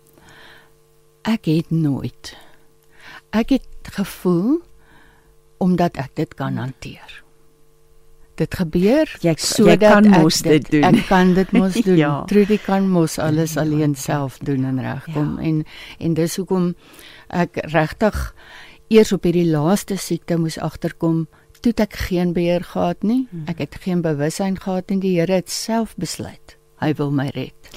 Ek het nooit. Ek het gevoel omdat ek dit kan hanteer. Dit gebeur, jy, so jy dat kan ek mos dit doen. Ek kan dit mos doen. Ja. Trudy kan mos alles ja, alleen self doen en regkom. Ja. En en dis hoekom ek regtig eers op hierdie laaste siekte moes agterkom, toe ek geen beheer gehad nie. Hmm. Ek het geen bewussyn gehad en die Here het self besluit. Hy wil my red.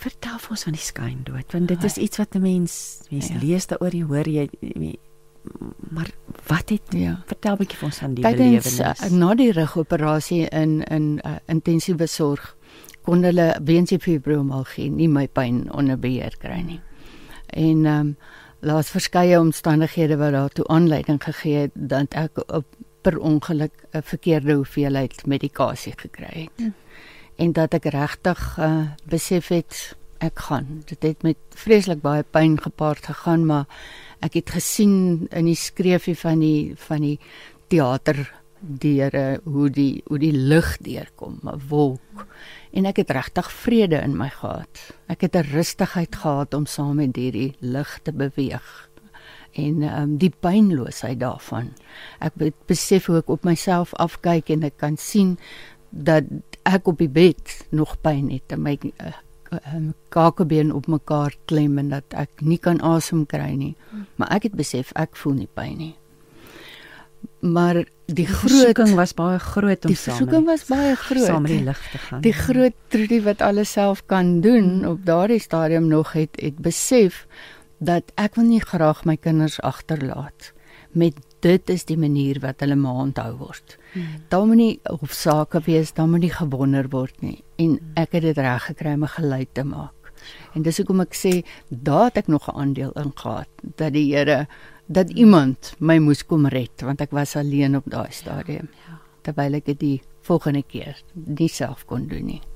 Vertel vir ons van die skyndood, want dit is iets wat 'n mens mens ja. lees daaroor, jy hoor jy, jy maar wat het ja. vertel 'n bietjie vir ons van die belewenis. Uh, na die rugoperasie in in uh, intensiewe sorg kon hulle weens die fibromialgie nie my pyn onder beheer kry nie. En um, laat verskeie omstandighede wat daartoe aanleiding gegee het dat ek op per ongeluk 'n verkeerde hoeveelheid medikasie gekry het. Hmm. En dat ek regtig uh, besef het ek gaan. Dit het met vreeslik baie pyn gepaard gegaan, maar ek het gesien in die skreefie van die van die teater deure hoe die hoe die lig deurkom, 'n wolk. En ek het regtig vrede in my gehad. Ek het 'n rustigheid gehad om saam met hierdie lig te beweeg. En um, die pynloosheid daarvan. Ek het besef hoe ek op myself afkyk en ek kan sien dat ek op die bed nog pyn het en my uh, uh, kakebeen op mekaar klem en dat ek nie kan asem kry nie. Maar ek het besef ek voel nie pyn nie. Maar die, die groot versoeking was baie groot om die versoeking was baie groot. Saam met die lig te gaan. Die groot Trudy wat alles self kan doen hmm. op daardie stadium nog het het besef dat ek wil nie graag my kinders agterlaat met dit is die manier wat hulle ma onthou word. Hmm. Daar moet nie hofsaake wees, daar moet nie gewonder word nie. En hmm. ek het dit reg gekry om 'n geluid te maak. En dis hoekom ek sê, daar het ek nog 'n aandeel in gehad, dat die Here, dat hmm. iemand my moes kom red, want ek was alleen op daai stadium. Ja. Ja. Terwyl ek dit die volgende keer nie self kon doen nie.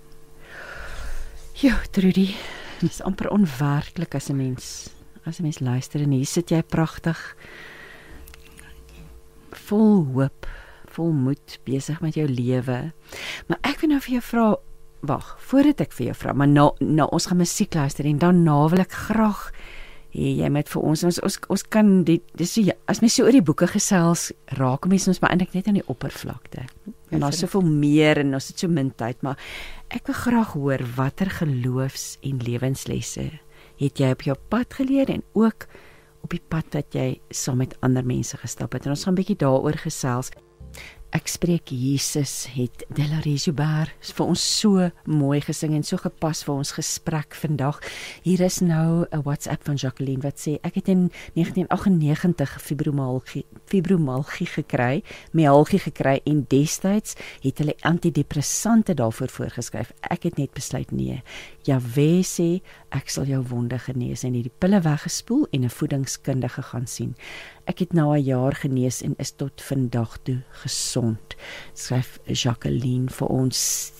Jo, Trudy, dit is amper onwerklik as 'n mens, as 'n mens luister en hier sit jy pragtig, vol hoop, vol moed, besig met jou lewe. Maar ek wil nou vir jou vra, wag, voordat ek vir jou vra, maar na, na ons gaan musiek luister en daarna wil ek graag hê jy moet vir ons, ons, ons, ons kan dit, dis so, as mens so oor die boeke gesels, raak mens ons maar eintlik net aan die oppervlakte. En daar's soveel meer en ons het so min tyd, maar ek wil graag hoor, watter geloofs- en lewenslesse het jy op jou pad geleer en ook op die pad wat jy saam met ander mense gestap het. En ons gaan 'n bietjie daaroor gesels. Ek spreek Jesus het Delarie Joubert vir ons so mooi gesing en so gepas vir ons gesprek vandag. Hier is nou 'n WhatsApp van Jacqueline wat sê, ek het in negentien agt en negentig fibromialgie, fibromialgie gekry, myalgie gekry en destyds het hulle antidepressante daarvoor voorgeskryf. Ek het net besluit nee. Jahwe sê, ek sal jou wonde genees en het die pille weggespoel en 'n voedingskundige gaan sien. Ek het nou 'n jaar genees en is tot vandag toe gesond. Skryf Jacqueline vir ons.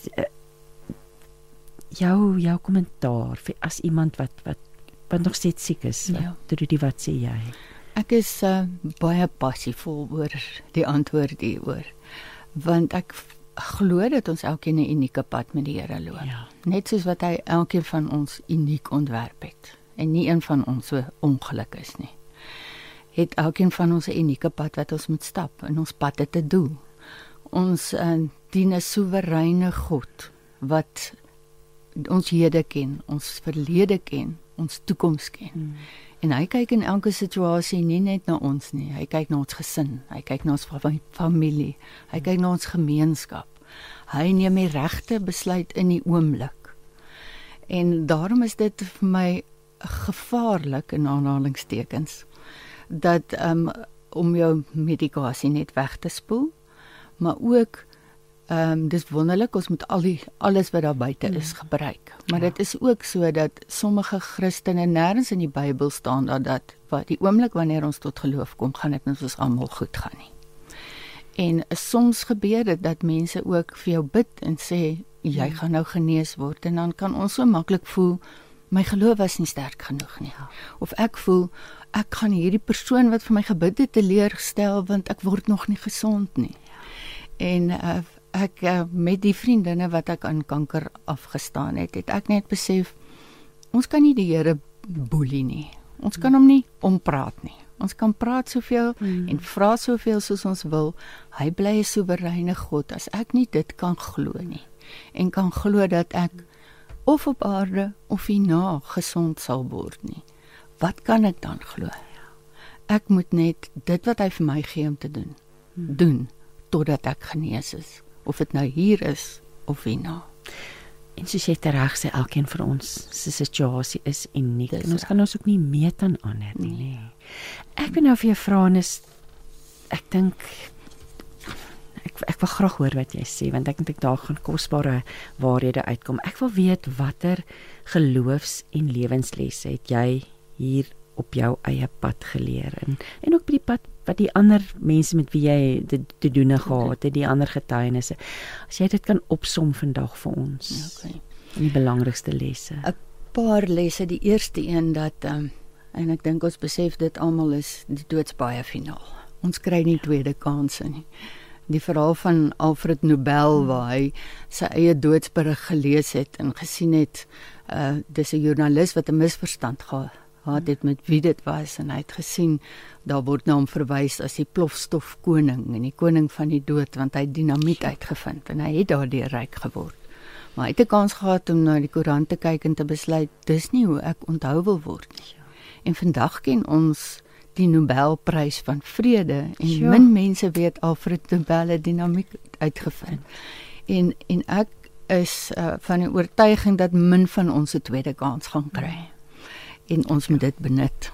Jou jou kommentaar vir as iemand wat wat wat nog steeds siek is. Ja. Trudy, wat sê jy? Ek is uh, baie passievol oor die antwoord hieroor. Want ek glo dat ons elkeen 'n unieke pad met die Here loop. Ja. Net soos wat hy elkeen van ons uniek ontwerp het en nie een van ons so ongeluk is nie. Het elkeen van ons 'n unieke pad wat ons moet stap en ons pad het 'n doel. Ons uh, dien 'n soewereine God wat ons hede ken, ons verlede ken, ons toekoms ken. Hmm. En hy kyk in elke situasie nie net na ons nie, hy kyk na ons gesin, hy kyk na ons familie, hy kyk na ons gemeenskap. Hy neem die regte besluit in die oomblik. En daarom is dit vir my gevaarlik in aanhalingstekens dat um, om jou medikasie net weg te spoel, maar ook um, dis wonderlik, ons moet al die, alles wat daar buite is gebruik. Maar ja. Dit is ook so dat sommige Christene, nêrens in die Bybel staan dat, dat wat die oomblik wanneer ons tot geloof kom, gaan dit met ons almal goed gaan nie. En soms gebeur dit dat mense ook vir jou bid en sê, jy ja. gaan nou genees word, en dan kan ons so maklik voel, my geloof was nie sterk genoeg nie. Of ek voel, ek gaan hierdie persoon wat vir my gebid het teleerstel, want ek word nog nie gesond nie. En uh, ek, uh, met die vriendinne wat ek aan kanker afgestaan het, het ek net besef, ons kan nie die Here boelie nie. Ons kan hom nie ompraat nie. Ons kan praat soveel mm. en vra soveel soos ons wil. Hy bly 'n soewereine God. As ek nie dit kan glo nie, en kan glo dat ek of op aarde of hierna gesond sal word nie, wat kan ek dan glo? Ek moet net dit wat hy vir my gee om te doen, hmm. doen, totdat ek genees is, of dit nou hier is, of hierna. En soos jy tereg sê, elkeen van ons se situasie is uniek Dis en ons reg. kan ons ook nie meet aan ander nie. Nee. Ek wil nou vir jou vra en is ek dink ek ek wil graag hoor wat jy sê want ek dink daar gaan kosbare waarhede uitkom. Ek wil weet watter geloofs- en lewenslesse het jy hier op jou eie pad geleer en en ook by die pad wat die ander mense met wie jy te, te doen gehad het, die ander getuienisse. As jy dit kan opsom vandag vir ons. Okay. Die belangrikste lesse. 'n Paar lesse, die eerste een dat um, en ek dink ons besef dit almal is die doodsbaie finaal. Ons kry nie tweede kansse nie. Die verhaal van Alfred Nobel waar hy sy eie doodsberig gelees het en gesien het uh, dis 'n joernalis wat 'n misverstand gehad het met wie dit was en hy het gesien daar word na hom verwys as die plofstofkoning en die koning van die dood want hy het dinamiet uitgevind en hy het daardeur ryk geword. Maar hy het 'n kans gehad om na die koerant te kyk en te besluit dis nie hoe ek onthou wil word nie. En vandag ken ons die Nobelprys van vrede en Ja. min mense weet Alfred Nobel het dinamiek uitgevind. En en ek is uh, van die oortuiging dat min van ons 'n tweede kans gaan kry. En ons moet dit benut.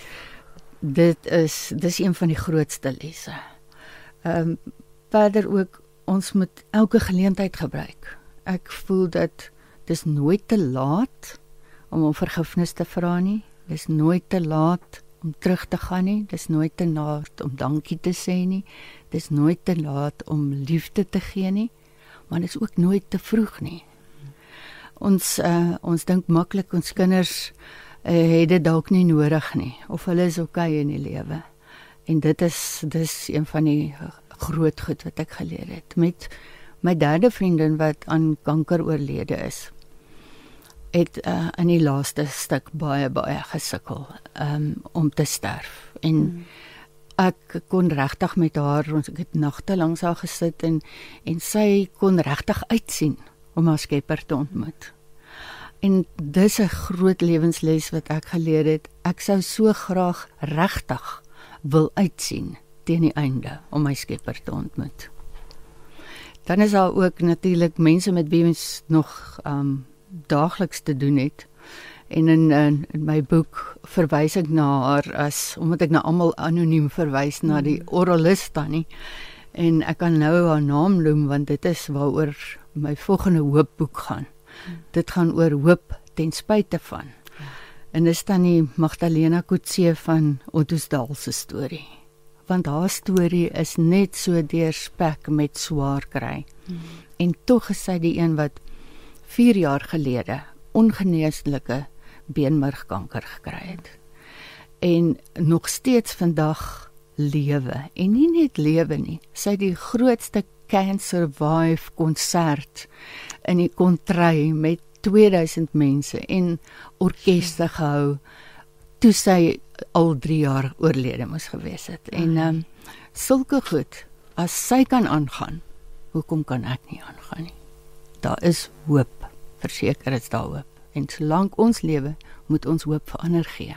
Dit is dis een van die grootste lesse. Ehm um, verder ook ons moet elke geleentheid gebruik. Ek voel dat dis nooit te laat om om vergifnis te vra nie. Dis nooit te laat om terug te gaan nie. Dis nooit te laat om dankie te sê nie. Dis nooit te laat om liefde te gee nie. Maar dit is ook nooit te vroeg nie. Ons uh, ons dink maklik ons kinders uh, het dit dalk nie nodig nie of hulle is okay in die lewe. En dit is dis een van die groot goed wat ek geleer het met my derde vriendin wat aan kanker oorlede is. Het uh, in die laaste stuk baie baie gesukkel um, om te sterf. En hmm. ek kon regtig met haar, ons ek het nagte langs haar gesit en en sy kon regtig uitsien om haar Skepper te ontmoet. En dis 'n groot lewensles wat ek geleer het. Ek sou so graag regtig wil uitsien teen die einde om my Skepper te ontmoet. Dan is daar ook natuurlik mense met wie ons nog um, daagliks te doen het. En in, in, in my boek verwys ek na haar as, omdat ek na almal anoniem verwys, na die oralist Tannie. En ek kan nou haar naam noem, want dit is waaroor my volgende hoopboek gaan. Hmm. Dit gaan oor hoop ten spyte van. Ja. En dis Tannie Magdalena Coetzee van Ottosdal se storie. Want haar storie is net so deurspek met swaar kry. Hmm. En tog is sy die een wat vier jaar gelede ongeneeslike beenmergkanker gekry het. En nog steeds vandag lewe. En nie net lewe nie. Sy het die grootste Can Survive konsert in die kontry met tweeduisend mense en orkeste gehou toe sy al drie jaar oorlede moes gewees het. En um, sulke goed, as sy kan aangaan, hoekom kan ek nie aangaan nie? Daar is hoop, verseker is daar hoop. En solank ons lewe, moet ons hoop vir ander gee.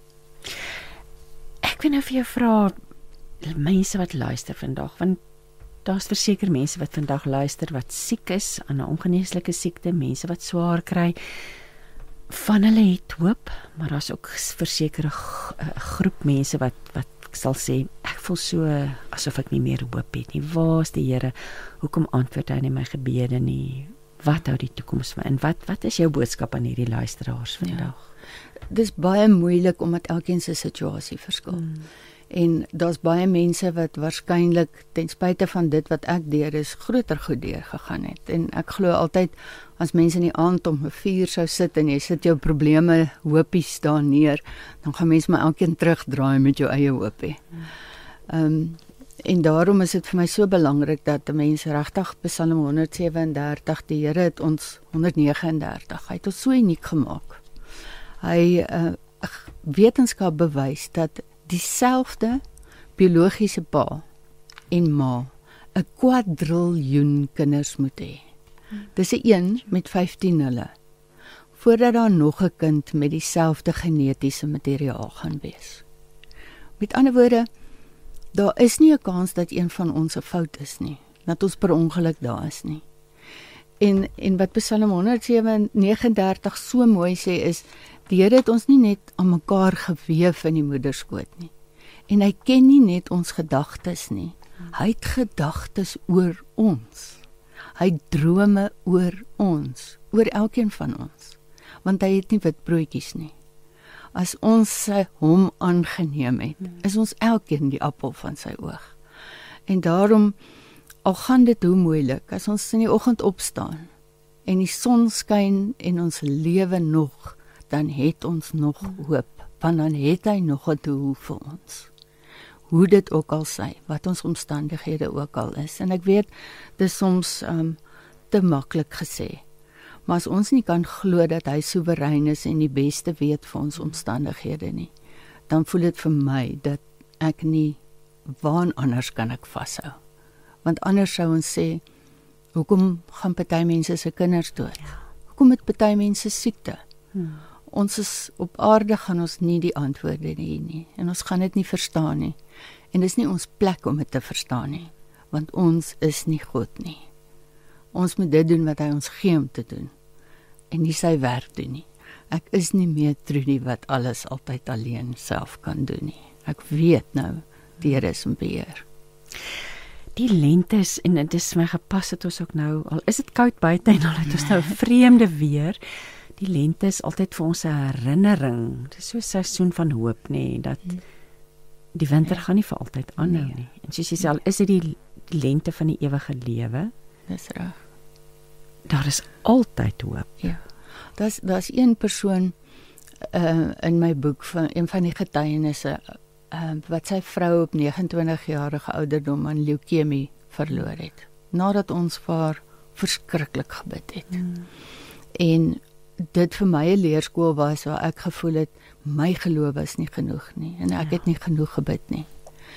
Ek wil nou vir jou vra, mense wat luister vandag, want daar's verseker mense wat vandag luister wat siek is aan 'n ongeneeslike siekte, mense wat swaar kry. Van hulle het hoop, maar daar's ook versekerde groep mense wat wat sal sê ek voel so asof ek nie meer hoop het nie. Waar is die Here? Hoekom antwoord hy nie my gebede nie? Wat hou die toekoms vir? En wat wat is jou boodskap aan hierdie luisteraars vandag? Ja. Dis baie moeilik omdat elkeen se situasie verskil. Hmm. En daar's baie mense wat waarskynlik ten spyte van dit wat ek deur is, groter goed deur gegaan het. En ek glo altyd as mense in die aand om 'n vuur sou sit en jy sit jou probleme hoopies daar neer, dan gaan mense maar elkeen terugdraai met jou eie hoopie. Ehm um, en daarom is dit vir my so belangrik dat 'n mens regtig Psalm honderd sewe en dertig, die Here het ons honderd nege en dertig, hy het ons so uniek gemaak. Hy uh, wetenskap bewys dat dieselfde biologiese pa en ma 'n kwadriljoen kinders moet hê. Dis 'n een met vyftien nulle. Voordat daar nog 'n kind met dieselfde genetiese materiaal gaan wees. Met ander woorde, daar is nie 'n kans dat een van ons 'n fout is nie, dat ons per ongeluk daar is nie. En en wat Psalm honderd negenendertig so mooi sê is, die Here het ons nie net aan mekaar geweef in die moederskoot nie. En hy ken nie net ons gedagtes nie. Hy het gedagtes oor ons. Hy het drome oor ons, oor elkeen van ons. Want hy het nie wit broodjies nie. As ons hom aangeneem het, is ons elkeen die appel van sy oog. En daarom, al gaan dit hoe moeilik, as ons in die oggend opstaan, en die son skyn en ons lewe nog, dan het ons nog hoop, want dan het hy nog 'n doel vir ons. Hoe dit ook al sy, wat ons omstandighede ook al is. En ek weet, dit is soms um, te maklik gesê. Maar as ons nie kan glo dat hy soewerein is en die beste weet vir ons omstandighede nie, dan voel dit vir my dat ek nie, waar anders kan ek vashou. Want anders sou ons sê, hoekom gaan party mense se kinders dood? Hoekom het party mense siekte? Hmm. Ons is op aarde, gaan ons nie die antwoorde hê nie. En ons gaan dit nie verstaan nie. En dis nie ons plek om dit te verstaan nie. Want ons is nie God nie. Ons moet dit doen wat hy ons gee om te doen. En nie sy werk doen nie. Ek is nie meer Trudy wat alles altyd alleen self kan doen nie. Ek weet nou, die Here is in beheer. Die lente is, en dit is my gepas het ons ook nou, al is dit koud buite en al het ons nou vreemde weer, die lente is altyd vir ons 'n herinnering. Dit is so 'n seisoen van hoop, nê, dat die winter gaan nie vir altyd aanhou nee. nie. En soos jy sê, al is dit die, die lente van die ewige lewe, dis reg. Daar is altyd hoop. Ja. Daar's daar's een persoon uh, in my boek van een van die getuienisse uh, wat sy vrou op negenentwintig jarige ouderdom aan leukemie verloor het. Nadat ons vir haar verskriklik gebid het. Hmm. En dit vir my 'n leerskool was waar ek gevoel het my geloof is nie genoeg nie en ek ja. het nie genoeg gebid nie.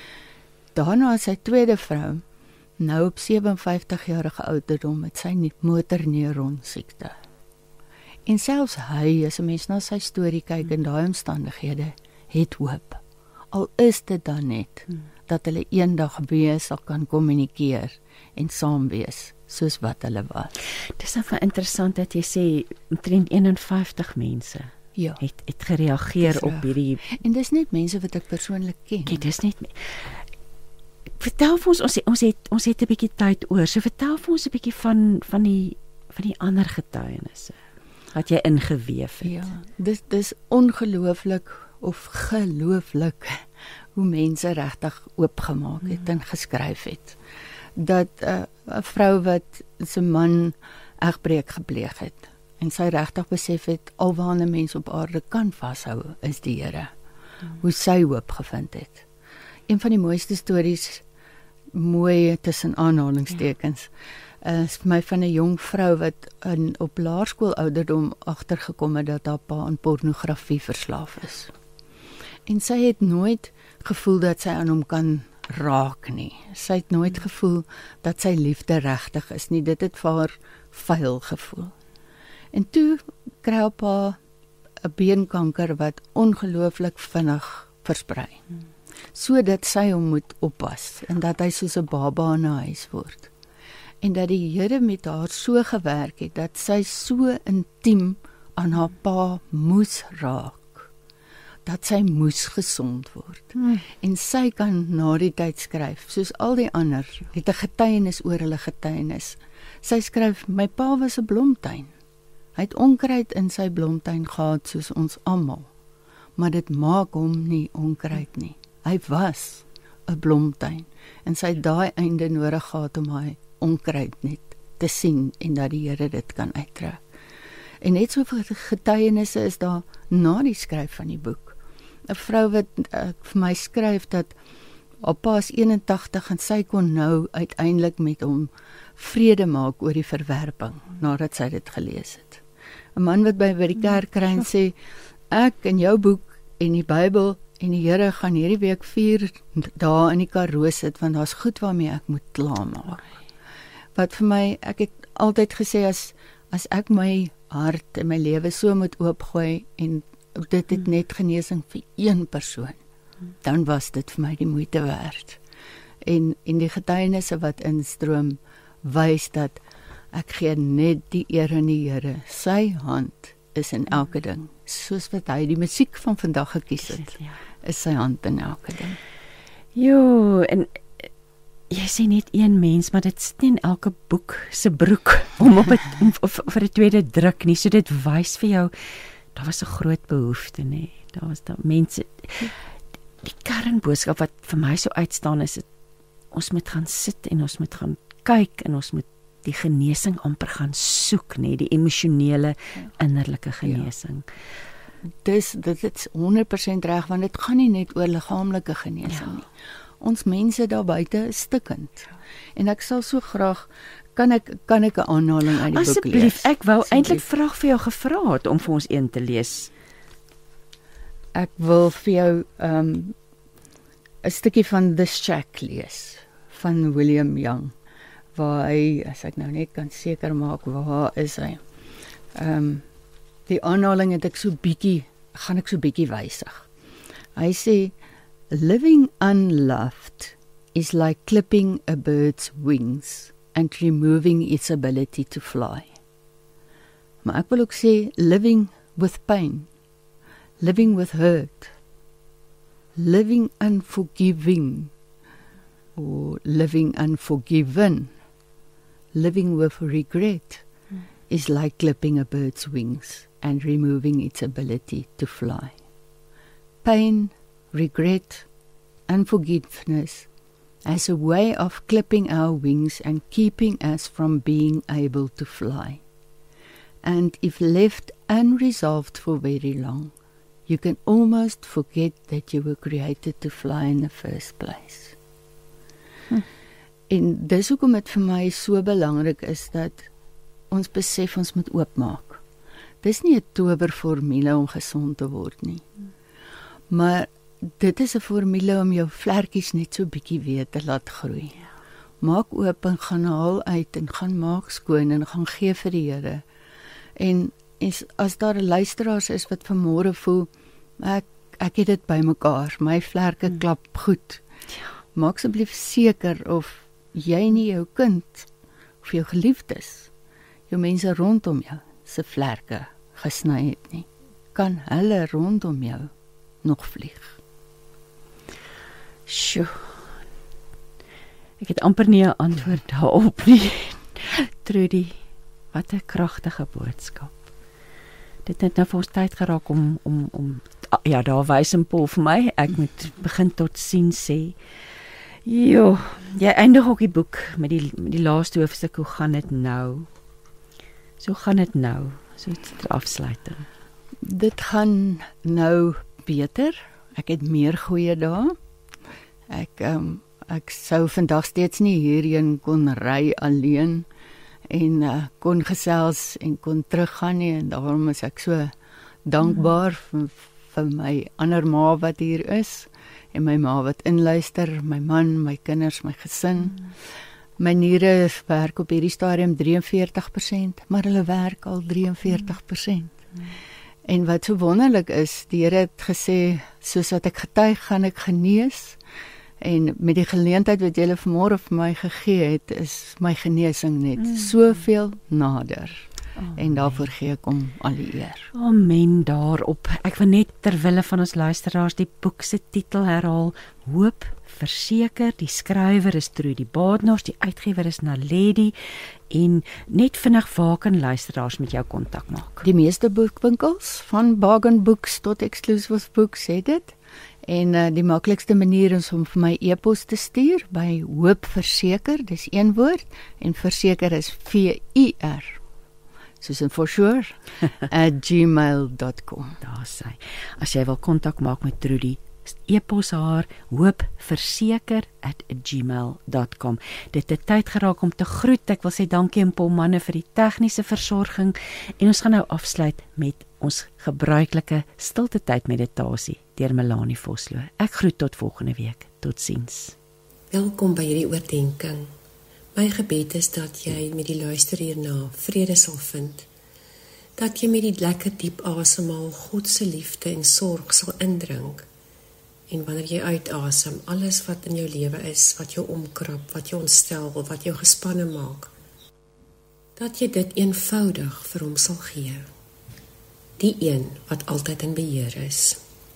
Daarna sy tweede vrou, nou op sewenvyftig jarige ouderdom, met sy motorneuron siekte. En selfs hy, as 'n mens na sy storie kyk in daai omstandighede, het hoop. Al is dit dan net hmm. dat hulle eendag weer sal kan kommunikeer en saam wees soos wat hulle was. Dis nou interessant dat jy sê omtrent eenenvyftig mense ja. het het gereageer op hierdie, en dis net mense wat ek persoonlik ken. Kijk, dis net vertel vir ons, ons, ons het ons het 'n bietjie tyd oor. So vertel vir ons 'n bietjie van van die van die ander getuienisse wat jy ingeweef het. Ja, dis dis ongelooflik of gelooflik hoe mense regtig oopgemaak het mm. en geskryf het. Dat 'n uh, vrou wat sy man egbreek gepleeg het en sy regtig besef het alwaar 'n mens op aarde kan vashou is die Here. Mm. Hoe sy hoop gevind het. Een van die mooiste stories, mooi tussen aanhalingstekens, ja. is vir my van 'n jong vrou wat in, op laerskool ouderdom agtergekom het dat haar pa aan pornografie verslaaf is. En sy het nooit gevoel dat sy aan hom kan raak nie. Sy het nooit hmm. gevoel dat sy liefde regtig is nie. Dit het vir haar vuil gevoel. En toe kry haar pa 'n beenkanker wat ongelooflik vinnig versprei. Hmm. Sodat sy hom moet oppas en dat hy soos 'n baba in 'n huis word. En dat die Here met haar so gewerk het dat sy so intiem aan haar pa moes raak. Dat sy moes gesond word. Hmm. En sy kan na die tyd skryf, soos al die ander, het 'n getuienis oor hulle getuienis. Sy skryf, my pa was 'n blomtuin. Hy het onkruid in sy blomtuin gehad soos ons almal. Maar dit maak hom nie onkruid nie. Hy was 'n blomtuin en sy het daai einde nodig gehad om hy onkruid net te sien en dat die Here dit kan uittrek. En net soveel getuienisse is daar na die skryf van die boek. 'n Vrou wat uh, vir my skryf dat haar pa is eenentagtig en sy kon nou uiteindelik met hom vrede maak oor die verwerping nadat sy dit gelees het. 'n Man wat by by die kerk kry en sê, ek in jou boek en die Bybel en die Here gaan hierdie week vier dae in die Karoo sit, want daar's goed waarmee ek moet klaarmaak. Wat vir my, ek het altyd gesê, as, as ek my hart en my lewe so moet oopgooi, en dit het net genesing vir een persoon, dan was dit vir my die moeite werd. En, en die getuienisse wat instroom, wys dat Ek gee net die eer aan die Here. Sy hand is in elke ding. Soos wat hy die musiek van vandag gekies het, Ja. is sy hand in elke ding. Jo, en jy sê net een mens, maar dit sit nie in elke boek se broek om op het, om, of, of vir 'n tweede druk nie. So dit wys vir jou, daar was 'n groot behoefte, nê. Daar was daar mense. Die kernboodskap wat vir my so uitstaan is, het, ons moet gaan sit en ons moet gaan kyk en ons moet die genesing amper gaan soek, nê, die emosionele innerlike genesing. Dis dit is honderd persent reg, want dit gaan nie net oor liggaamlike genesing Ja. nie. Ons mense daar buite is stikkend. En ek sal so graag kan ek kan ek 'n aanhaling uit die boek lees. Asseblief, ek wou Asseblief. eintlik vraag vir jou gevra het om vir ons een te lees. Ek wil vir jou um 'n stukkie van The Shack lees van William Young, waar hy, as ek nou net kan seker maak waar is hy. Um die aanhaling het ek so bietjie gaan ek so bietjie wysig. Hy sê, living unloved is like clipping a bird's wings and removing its ability to fly. Maar ek wil ook sê, living with pain, living with hurt, living unforgiving, or living unforgiven, living with regret mm. is like clipping a bird's wings and removing its ability to fly. Pain, regret, unforgiveness as a way of clipping our wings and keeping us from being able to fly. And if left unresolved for very long, you can almost forget that you were created to fly in the first place. Hm. En dis hoekom dit vir my so belangrik is dat ons besef ons moet oopmaak. Dis nie 'n towerformule om gesond te word nie. Maar dit is 'n formule om jou vlekkies net so bietjie weer te laat groei. Maak oop en gaan haal uit en gaan maak skoon en gaan gee vir die Here. En as, as daar 'n luisteraars is wat vanmôre voel, ek ek het dit bymekaar, my vlerke hmm. klap goed. Ja. Maak asseblief seker of jy nie jou kind of jou geliefdes, jou mense rondom jou se vlerke gesny het nie. Kan hulle rondom jou nog vlieg? Sjoe. Ek het amper nie 'n antwoord daarop nie. Trudy, wat 'n kragtige boodskap. Dit het nou vir ons tyd geraak om om om ja, daar wys 'n Paul vir my. Ek moet begin tot sien sê. Jo, jy eindig ook die boek met die met die laaste hoofstuk. Hoe gaan dit nou? So gaan dit nou. So ter afsluiting. Dit gaan nou beter. Ek het meer goeie dae. Ek um, ek sou vandag steeds nie hierheen kon ry alleen en uh, kon gesels en kon teruggaan nie, en daarom is ek so dankbaar vir, vir my ander ma wat hier is en my ma wat inluister, my man, my kinders, my gesin. My niere werk op hierdie stadium drie en veertig persent, maar hulle werk al drie en veertig persent. En wat so wonderlik is, die Here het gesê, soos wat ek getuig, gaan ek genees. En met die geleentheid wat julle vanmôre vir my gegee het, is my genesing net mm. soveel nader. Oh, en daarvoor gee ek hom al die eer. Amen daarop. Ek wil net terwille van ons luisteraars die boek se titel herhaal. Hoop verseker. Die skrywer is Trudy Badenhorst, die uitgewer is Naledi. En net vinnig, waar kan luisteraars met jou kontak maak? Die meeste boekwinkels, van Bargain Books tot Exclusive Books, het dit. En uh, die maklikste manier is om vir my e-pos te stuur by Hoop Verseker, dis een woord, en verseker is V I R, soos in for sure, at gmail dot com. Daar sê, as jy wil kontak maak met Trudy, e-pos haar hoopverseker at gmail dot com. Dit het tyd geraak om te groet. Ek wil sê dankie aan Paul Manne vir die tegniese versorging, en ons gaan nou afsluit met ons gebruikelike stilte tyd meditasie deur Melanie Vosloo. Ek groet tot volgende week. Totsiens. Welkom by hierdie oordeenking. My gebed is dat jy met die luister hierna vrede sal vind. Dat jy met die lekker diep asemhaal God se liefde en sorg sal indrink. En wanneer jy uitasem, alles wat in jou lewe is, wat jou omkrap, wat jou ontstel, wat jou gespanne maak, dat jy dit eenvoudig vir hom sal gee. Die een wat altyd in beheer is.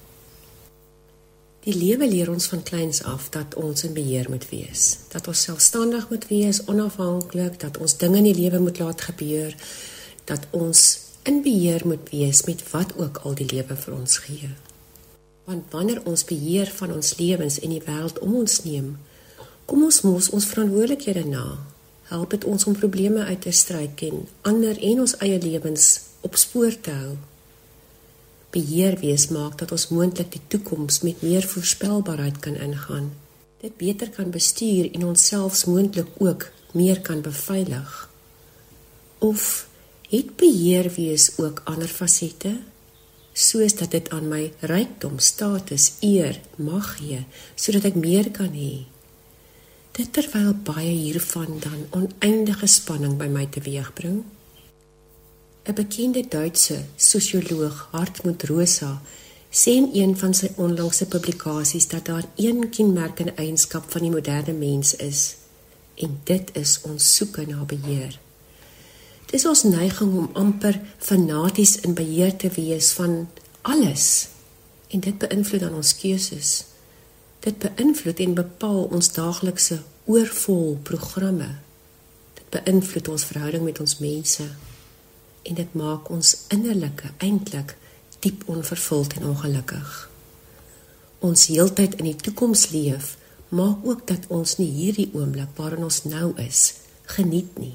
Die lewe leer ons van kleins af dat ons in beheer moet wees, dat ons selfstandig moet wees, onafhanklik, dat ons dinge in die lewe moet laat gebeur, dat ons in beheer moet wees met wat ook al die lewe vir ons gee. Want wanneer ons beheer van ons lewens en die wêreld om ons neem, kom ons mos ons verantwoordelikhede na, help dit ons om probleme uit te stryk en ander en ons eie lewens op spoor te hou. Beheer wees maak dat ons moontlik die toekoms met meer voorspelbaarheid kan ingaan, dit beter kan bestuur en ons selfs moontlik ook meer kan beveilig. Of het beheer wees ook ander fasette, soos dat dit aan my rykdom, status, eer, mag gee, sodat ek meer kan hê. Dit terwyl baie hiervan dan oneindige spanning by my teweegbring. 'n Bekende Duitse sosioloog, Hartmut Rosa, sê in een van sy onlangse publikasies dat daar een kenmerkende eienskap van die moderne mens is, en dit is ons soeke na beheer. Dit is ons neiging om amper fanaties in beheer te wees van alles, en dit beïnvloed dan ons keuses. Dit beïnvloed en bepaal ons daaglikse oorvol programme. Dit beïnvloed ons verhouding met ons mense, en dit maak ons innerlike eintlik diep onvervuld en ongelukkig. Ons heeltyd in die toekoms leef, maak ook dat ons nie hierdie oomblik waarin ons nou is, geniet nie.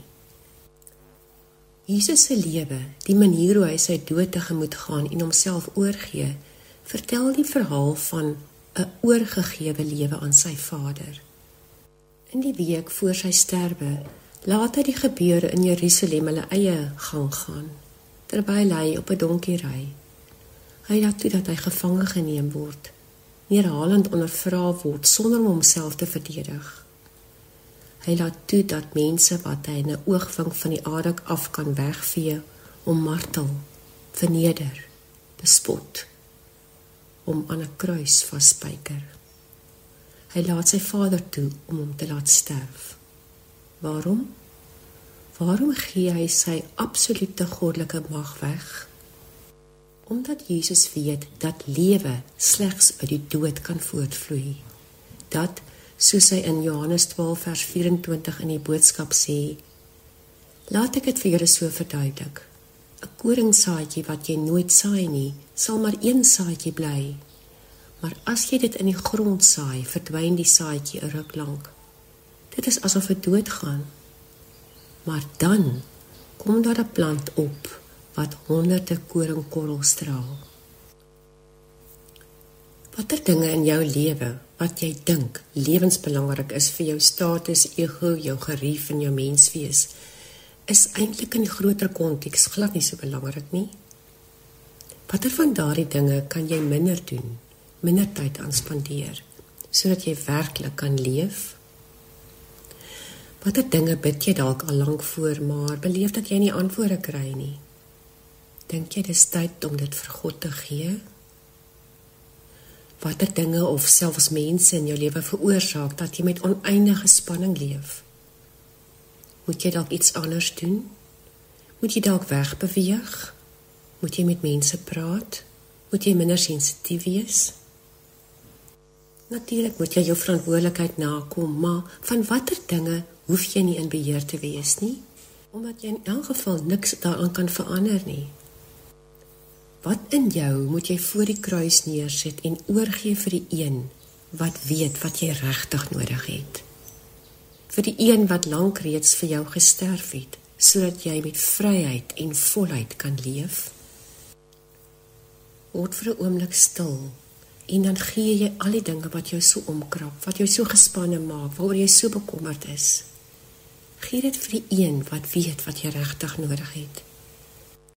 Jesus se lewe, die manier hoe hy sy dood tegemoet gaan en homself oorgee, vertel die verhaal van 'n oorgegewe lewe aan sy Vader. In die week voor sy sterwe, laat hy die gebeure in Jerusalem hulle eie gang gaan, terwyl hy op 'n donkie ry. Hy laat toe dat hy gevange geneem word, neerhalend ondervra word sonder om homself te verdedig. Hy laat toe dat mense wat hy in 'n oogwink van die aarde af kan wegvee, om martel, verneder, bespot, om aan 'n kruis vasspyker. Hy laat sy Vader toe om hom te laat sterf. Waarom? Waarom gee hy sy absolute goddelike mag weg? Omdat Jesus weet dat lewe slegs uit die dood kan voortvloei. Dat, soos hy in Johannes twaalf vers vyf-en-twintig in die boodskap sê, laat ek dit vir julle so verduidelik. 'n Koringsaadjie wat jy nooit saai nie, sal maar een saadjie bly. Maar as jy dit in die grond saai, verdwyn die saadjie 'n ruk lank. Dit is asof dit doodgaan. Maar dan kom daar 'n plant op wat honderde koringkorrels dra. Watter dinge in jou lewe wat jy dink lewensbelangrik is vir jou status, ego, jou gerief en jou menswees, is eintlik in die groter konteks glad nie so belangrik nie? Watter van daardie dinge kan jy minder doen, minder tyd aan spandeer, sodat jy werklik kan leef? Watter dinge bid jy dalk al lank voor, maar beleef dat jy nie antwoorde kry nie? Dink jy dis tyd om dit vir God te gee? Watter dinge of selfs mense in jou lewe veroorsaak dat jy met oneindige spanning leef? Moet jy dalk iets anders doen? Moet jy dalk wegbeweeg? Moet jy met mense praat? Moet jy minder sensitief wees? Natuurlik moet jy jou verantwoordelikheid nakom, maar van watter dinge hoef jy nie in beheer te wees nie, omdat jy in elk geval niks daaraan kan verander nie. Wat in jou moet jy voor die kruis neersit en oorgee vir die een wat weet wat jy regtig nodig het? Vir die een wat lank reeds vir jou gesterf het, sodat jy met vryheid en volheid kan leef? Word vir 'n oomblik stil, en dan gee jy al die dinge wat jou so omkrap, wat jou so gespanne maak, waaroor jy so bekommerd is. Gee dit vir die een wat weet wat jy regtig nodig het.